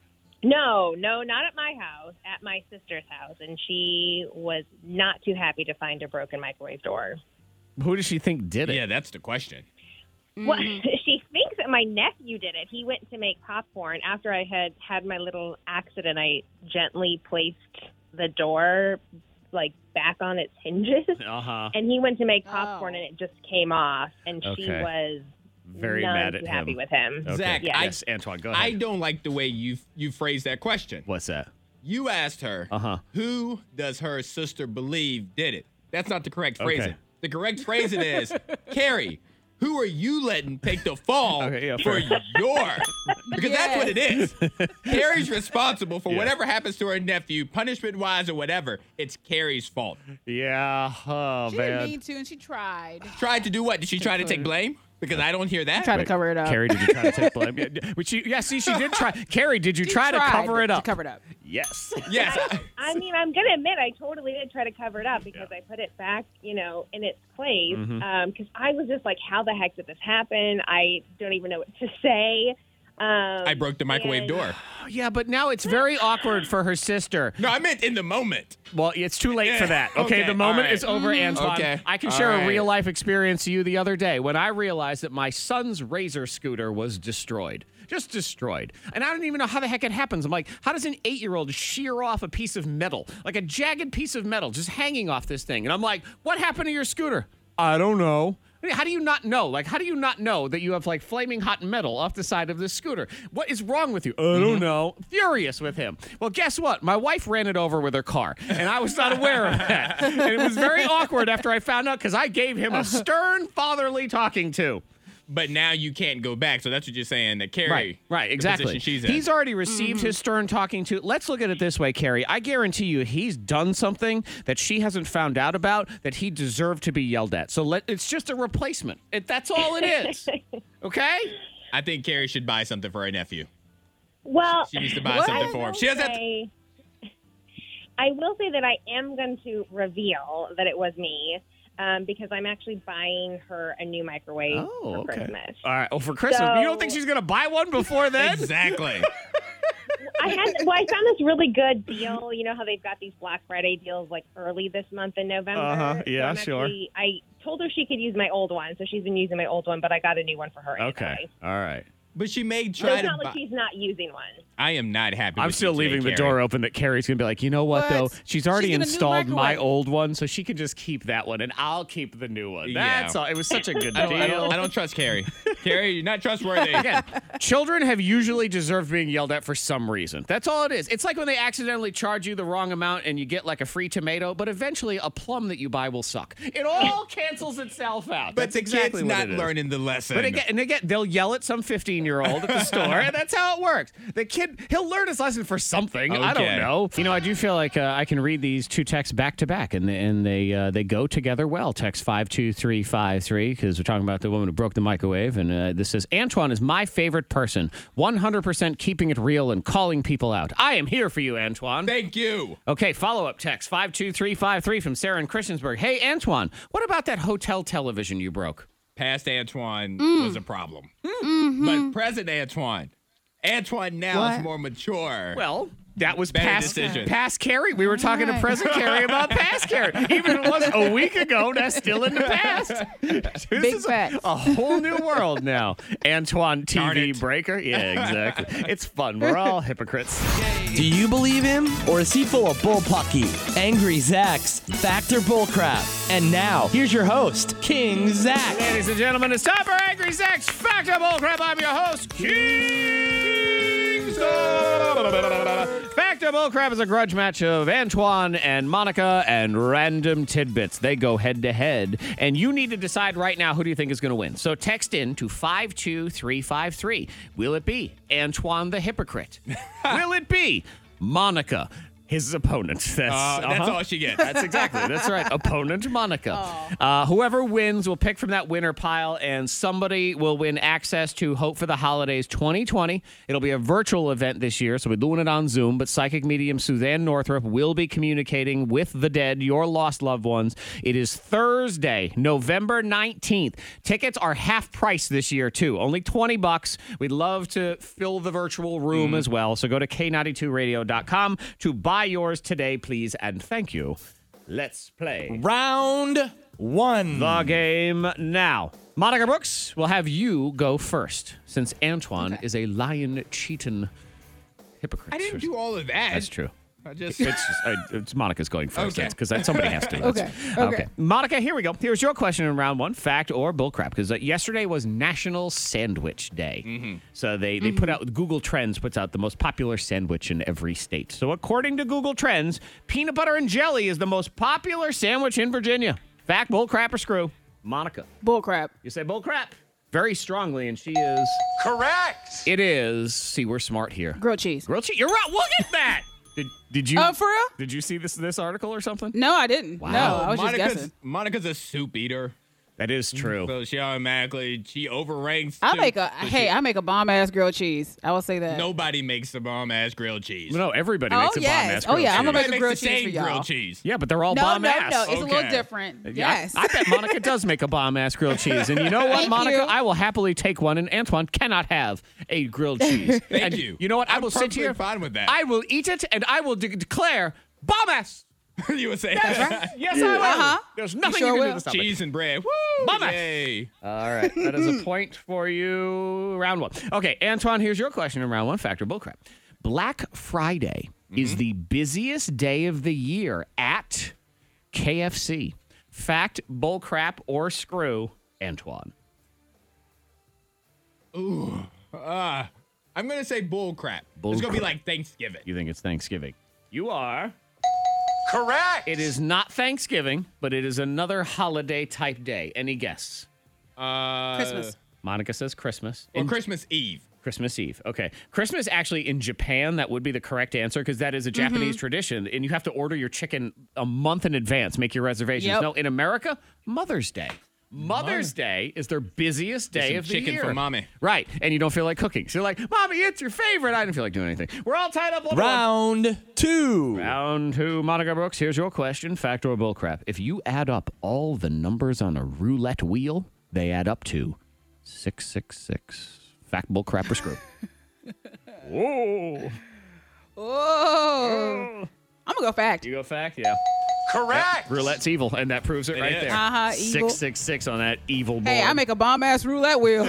No, no, not at my house, at my sister's house. And she was not too happy to find a broken microwave door. Who does she think did it? Yeah, that's the question. Well, she thinks that my nephew did it. He went to make popcorn. After I had had my little accident, I gently placed the door like back on its hinges. Uh-huh. And he went to make Oh. popcorn, and it just came off. And she Okay. was Very none mad too at happy him. with him. Okay. Zach, Yeah. I, Yes, Antoine, go ahead. I don't like the way you you phrased that question. What's that? You asked her, Uh-huh. who does her sister believe did it? That's not the correct Okay. phrasing. The correct phrasing is, Carrie, who are you letting take the fall Okay, yeah, for fair. your? Because that's what it is. Carrie's responsible for Yeah. whatever happens to her nephew, punishment-wise or whatever. It's Carrie's fault. Yeah. Oh, She man. didn't mean to, and she tried. Tried to do what? Did she try to take blame? Because I don't hear that. Tried to cover it up. Carrie, did you try to take blame? Yeah, but she, yeah, see, she did try. Carrie, did you She try to tried cover it up? To cover it up. Yes. Yes. I mean, I'm going to admit I totally did try to cover it up because I put it back, you know, in its place. Because Mm-hmm. I was just like, how the heck did this happen? I don't even know what to say. Um, I broke the microwave and- door. Yeah, but now it's very awkward for her sister. No, I meant in the moment. Well, it's too late for that. Okay, Okay, the moment all right. is over, Antoine. Okay, I can all share a right. real life experience to you the other day when I realized that my son's Razor scooter was destroyed. Just destroyed. And I don't even know how the heck it happens. I'm like, how does an eight-year-old shear off a piece of metal, like a jagged piece of metal just hanging off this thing? And I'm like, what happened to your scooter? I don't know. How do you not know? Like, how do you not know that you have like flaming hot metal off the side of this scooter? What is wrong with you? I don't know. Furious with him. Well, guess what? My wife ran it over with her car, and I was not aware of that. And it was very awkward after I found out because I gave him a stern fatherly talking to. But now you can't go back. So that's what you're saying, that Carrie. Right, right, the exactly. position she's in. He's already received his stern talking to. Let's look at it this way, Carrie. I guarantee you he's done something that she hasn't found out about that he deserved to be yelled at. So let, it's just a replacement. It, that's all it is. Okay? I think Carrie should buy something for her nephew. Well, She needs to buy what something I for him. will She doesn't have to- say- I will say that I am going to reveal that it was me um, because I'm actually buying her a new microwave Oh, for okay. Christmas. All right. Oh, for Christmas. So- you don't think she's going to buy one before then? Exactly. I had well, I found this really good deal. You know how they've got these Black Friday deals like early this month in November. Uh-huh. Yeah, I'm sure. actually- I told her she could use my old one, so she's been using my old one, but I got a new one for her. Okay. Anyway. All right. But she may So try it's to not buy. like she's not using one. I am not happy I'm with still you today, leaving the Carrie. door open that Carrie's going to be like, you know what, What? though? She's already She's gonna new installed my microwave. old one, so she can just keep that one, and I'll keep the new one. Yeah. That's all. It was such a good I don't, deal. I, don't, I don't trust Carrie. Carrie, you're not trustworthy. Again, children have usually deserved being yelled at for some reason. That's all it is. It's like when they accidentally charge you the wrong amount and you get like a free tomato, but eventually a plum that you buy will suck. It all cancels itself out. But That's the exactly kid's what not it is. learning the lesson. But again, and again, they'll yell at some fifteen-year-old at the store, and that's how it works. The kid, he'll learn his lesson for something. I don't Okay. know. You know, I do feel like uh, I can read these two texts back to back, and and they uh, they go together well. Text five two three five three because we're talking about the woman who broke the microwave, and uh, this says Antoine is my favorite person, one hundred percent keeping it real and calling people out. I am here for you, Antoine. Thank you. Okay, follow-up text five two three five three from Sarah in Christiansburg. Hey, Antoine, what about that hotel television you broke? Past Antoine Mm. was a problem. Mm-hmm. But present Antoine. Antoine now What? is more mature. Well, that was Better past, decision. past Carrie. We were talking to Right. present Carrie about past Carrie. Even if it was a week ago, that's still in the past. This Big is a, facts. a whole new world now. Antoine Darn T V it. breaker. Yeah, exactly. It's fun. We're all hypocrites. Do you believe him? Or is he full of bullpucky? Angry Zach's Factor Bullcrap. And now, here's your host, King Zach. Ladies and gentlemen, it's time for Angry Zach's Factor Bullcrap. I'm your host, King Zach. Factor Bullcrap is a grudge match of Antoine and Monica and random tidbits. They go head to head, and you need to decide right now who do you think is going to win. So text in to five two three five three. Will it be Antoine the hypocrite? Will it be Monica, his opponent? That's, Uh, that's uh-huh. all she gets. That's exactly. That's right. Opponent Monica. Uh, whoever wins will pick from that winner pile, and somebody will win access to Hope for the Holidays twenty twenty. It'll be a virtual event this year, so we're doing it on Zoom, but psychic medium Suzanne Northrup will be communicating with the dead, your lost loved ones. It is Thursday, November nineteenth. Tickets are half price this year, too. Only twenty bucks. We'd love to fill the virtual room as well, so go to K ninety-two radio dot com to buy yours today, please, and thank you. Let's play Round one. the game now. Monica Brooks, we'll have you go first, since Antoine is a lion cheating hypocrite. I didn't do all of that. That's true. I just. It's just, uh, it's Monica's going first. Okay. Because somebody has to. Okay, okay. Monica, here we go. Here's your question in round one: fact or bullcrap? Because uh, yesterday was National Sandwich Day, Mm-hmm. so they they put out Google Trends puts out the most popular sandwich in every state. So according to Google Trends, peanut butter and jelly is the most popular sandwich in Virginia. Fact, bullcrap, or screw? Monica, Bullcrap. you say bullcrap very strongly, and she is Correct. It is. See, we're smart here. Grilled cheese. Grilled cheese. You're right. Look at that. Did, did you? Oh, for real? Did you see this this article or something? No, I didn't. No, I was just Monica's, guessing. Monica's a soup eater. That is true. So she automatically, she overranks. I soup, make a so hey, she- I make a bomb ass grilled cheese. I will say that. Nobody makes a bomb ass grilled cheese. No, everybody Oh, makes a yes. bomb ass Oh, yeah, I'm gonna Everybody make a makes grilled the cheese same for y'all. grilled cheese. Yeah, but they're all no, bomb no, ass. no. It's a little Okay. different. Yeah, I- Yes. I, bet Monica does make a bomb ass grilled cheese. And you know what, Thank Monica? you. I will happily take one, and Antoine cannot have a grilled cheese. Thank And you. You know what? I I'm will sit perfectly here. fine with that. I will eat it, and I will de- declare bomb ass. You would say Yes, I will. Uh-huh. There's nothing sure you can will. do to stop it. cheese and bread. Woo! Bomb ass. Yay. All right. That is a point for you. Round one. Okay, Antoine, here's your question in round one. Factor bullcrap. Black Friday is the busiest day of the year at K F C. Fact, bullcrap, or screw, Antoine? Ooh. Uh, I'm going to say bull crap. Bull it's going to be crap. like Thanksgiving. You think it's Thanksgiving? You are. Correct. It is not Thanksgiving, but it is another holiday type day. Any guess? Uh, Christmas. Monica says Christmas. Or In- Christmas Eve. Christmas Eve. Okay. Christmas actually in Japan, that would be the correct answer because that is a Japanese tradition and you have to order your chicken a month in advance, make your reservations. Yep. No, in America, Mother's Day. Mother's Day is their busiest day Some of the chicken year. for mommy. Right. And you don't feel like cooking. So you're like, Mommy, it's your favorite. I didn't feel like doing anything. We're all tied up. Round two. Round two. Monica Brooks, here's your question. Fact or bullcrap? If you add up all the numbers on a roulette wheel, they add up to six six six. Fact, bullcrap, or screw? Whoa. Oh. I'm going to go fact. You go fact? Yeah. Correct. Yep. Roulette's evil, and that proves it, It right is. there. Uh-huh, evil. six six six on that evil board. Hey, I make a bomb-ass roulette wheel.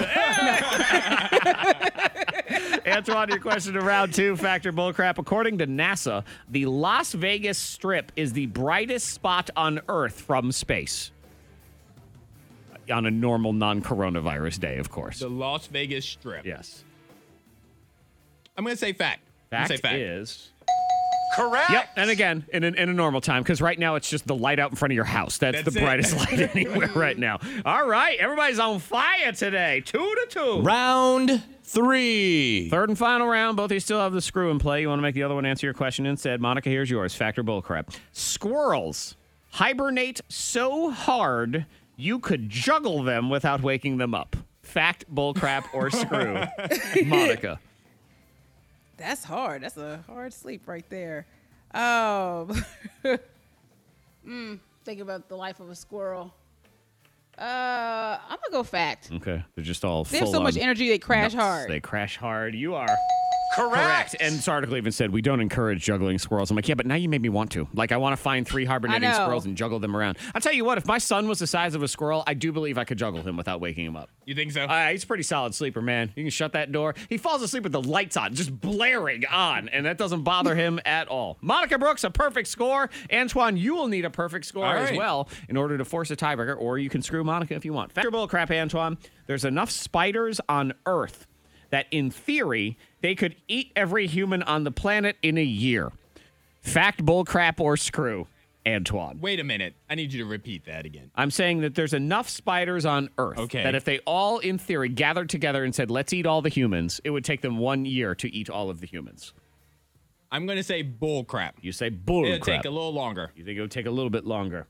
Antoine, your question to round two, fact or bullcrap. According to NASA, the Las Vegas Strip is the brightest spot on Earth from space. On a normal non-coronavirus day, of course. The Las Vegas Strip. Yes. I'm going to say fact. I'm Fact, gonna say fact. is... Correct. Yep, and again, in, in, in a normal time, because right now it's just the light out in front of your house. That's, That's the it. brightest light anywhere right now. All right, everybody's on fire today. Two to two. Round three. Third and final round. Both of you still have the screw in play. You want to make the other one answer your question instead. Monica, here's yours. Fact or bullcrap? Squirrels hibernate so hard you could juggle them without waking them up. Fact, bullcrap, or screw? Monica. That's hard. That's a hard sleep right there. Um, mm, think about the life of a squirrel. Uh, I'm gonna go fact. Okay, they're just all They have full so much on energy they crash nuts. hard. They crash hard. You are Correct. And this article even said, we don't encourage juggling squirrels. I'm like, yeah, but now you made me want to. Like, I want to find three hibernating I know. squirrels and juggle them around. I'll tell you what, if my son was the size of a squirrel, I do believe I could juggle him without waking him up. You think so? Uh, he's a pretty solid sleeper, man. You can shut that door. He falls asleep with the lights on, just blaring on, and that doesn't bother him at all. Monica Brooks, a perfect score. Antoine, you will need a perfect score All as right. well in order to force a tiebreaker, or you can screw Monica if you want. Fact or bull crap, Antoine? There's enough spiders on Earth that, in theory, they could eat every human on the planet in a year. Fact, bull crap, or screw? Antoine. Wait a minute. I need you to repeat that again. I'm saying that there's enough spiders on Earth Okay. that if they all, in theory, gathered together and said, let's eat all the humans, it would take them one year to eat all of the humans. I'm going to say bull crap. You say bull It'll crap. take a little longer. You think it would take a little bit longer?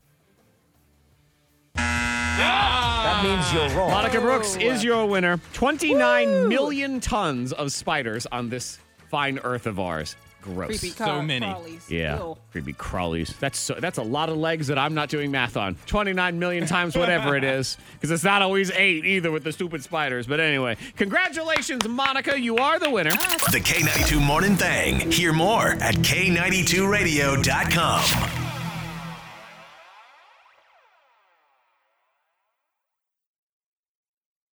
That means you're wrong. Monica Brooks is your winner. twenty-nine million tons of spiders on this fine Earth of ours. Gross. Creepy So car- many. crawlies. Yeah, Ew. creepy crawlies. That's so, that's a lot of legs that I'm not doing math on. twenty-nine million times whatever it is, because it's not always eight either with the stupid spiders. But anyway, congratulations, Monica. You are the winner. The K ninety-two Morning Thing. Hear more at K ninety-two radio dot com.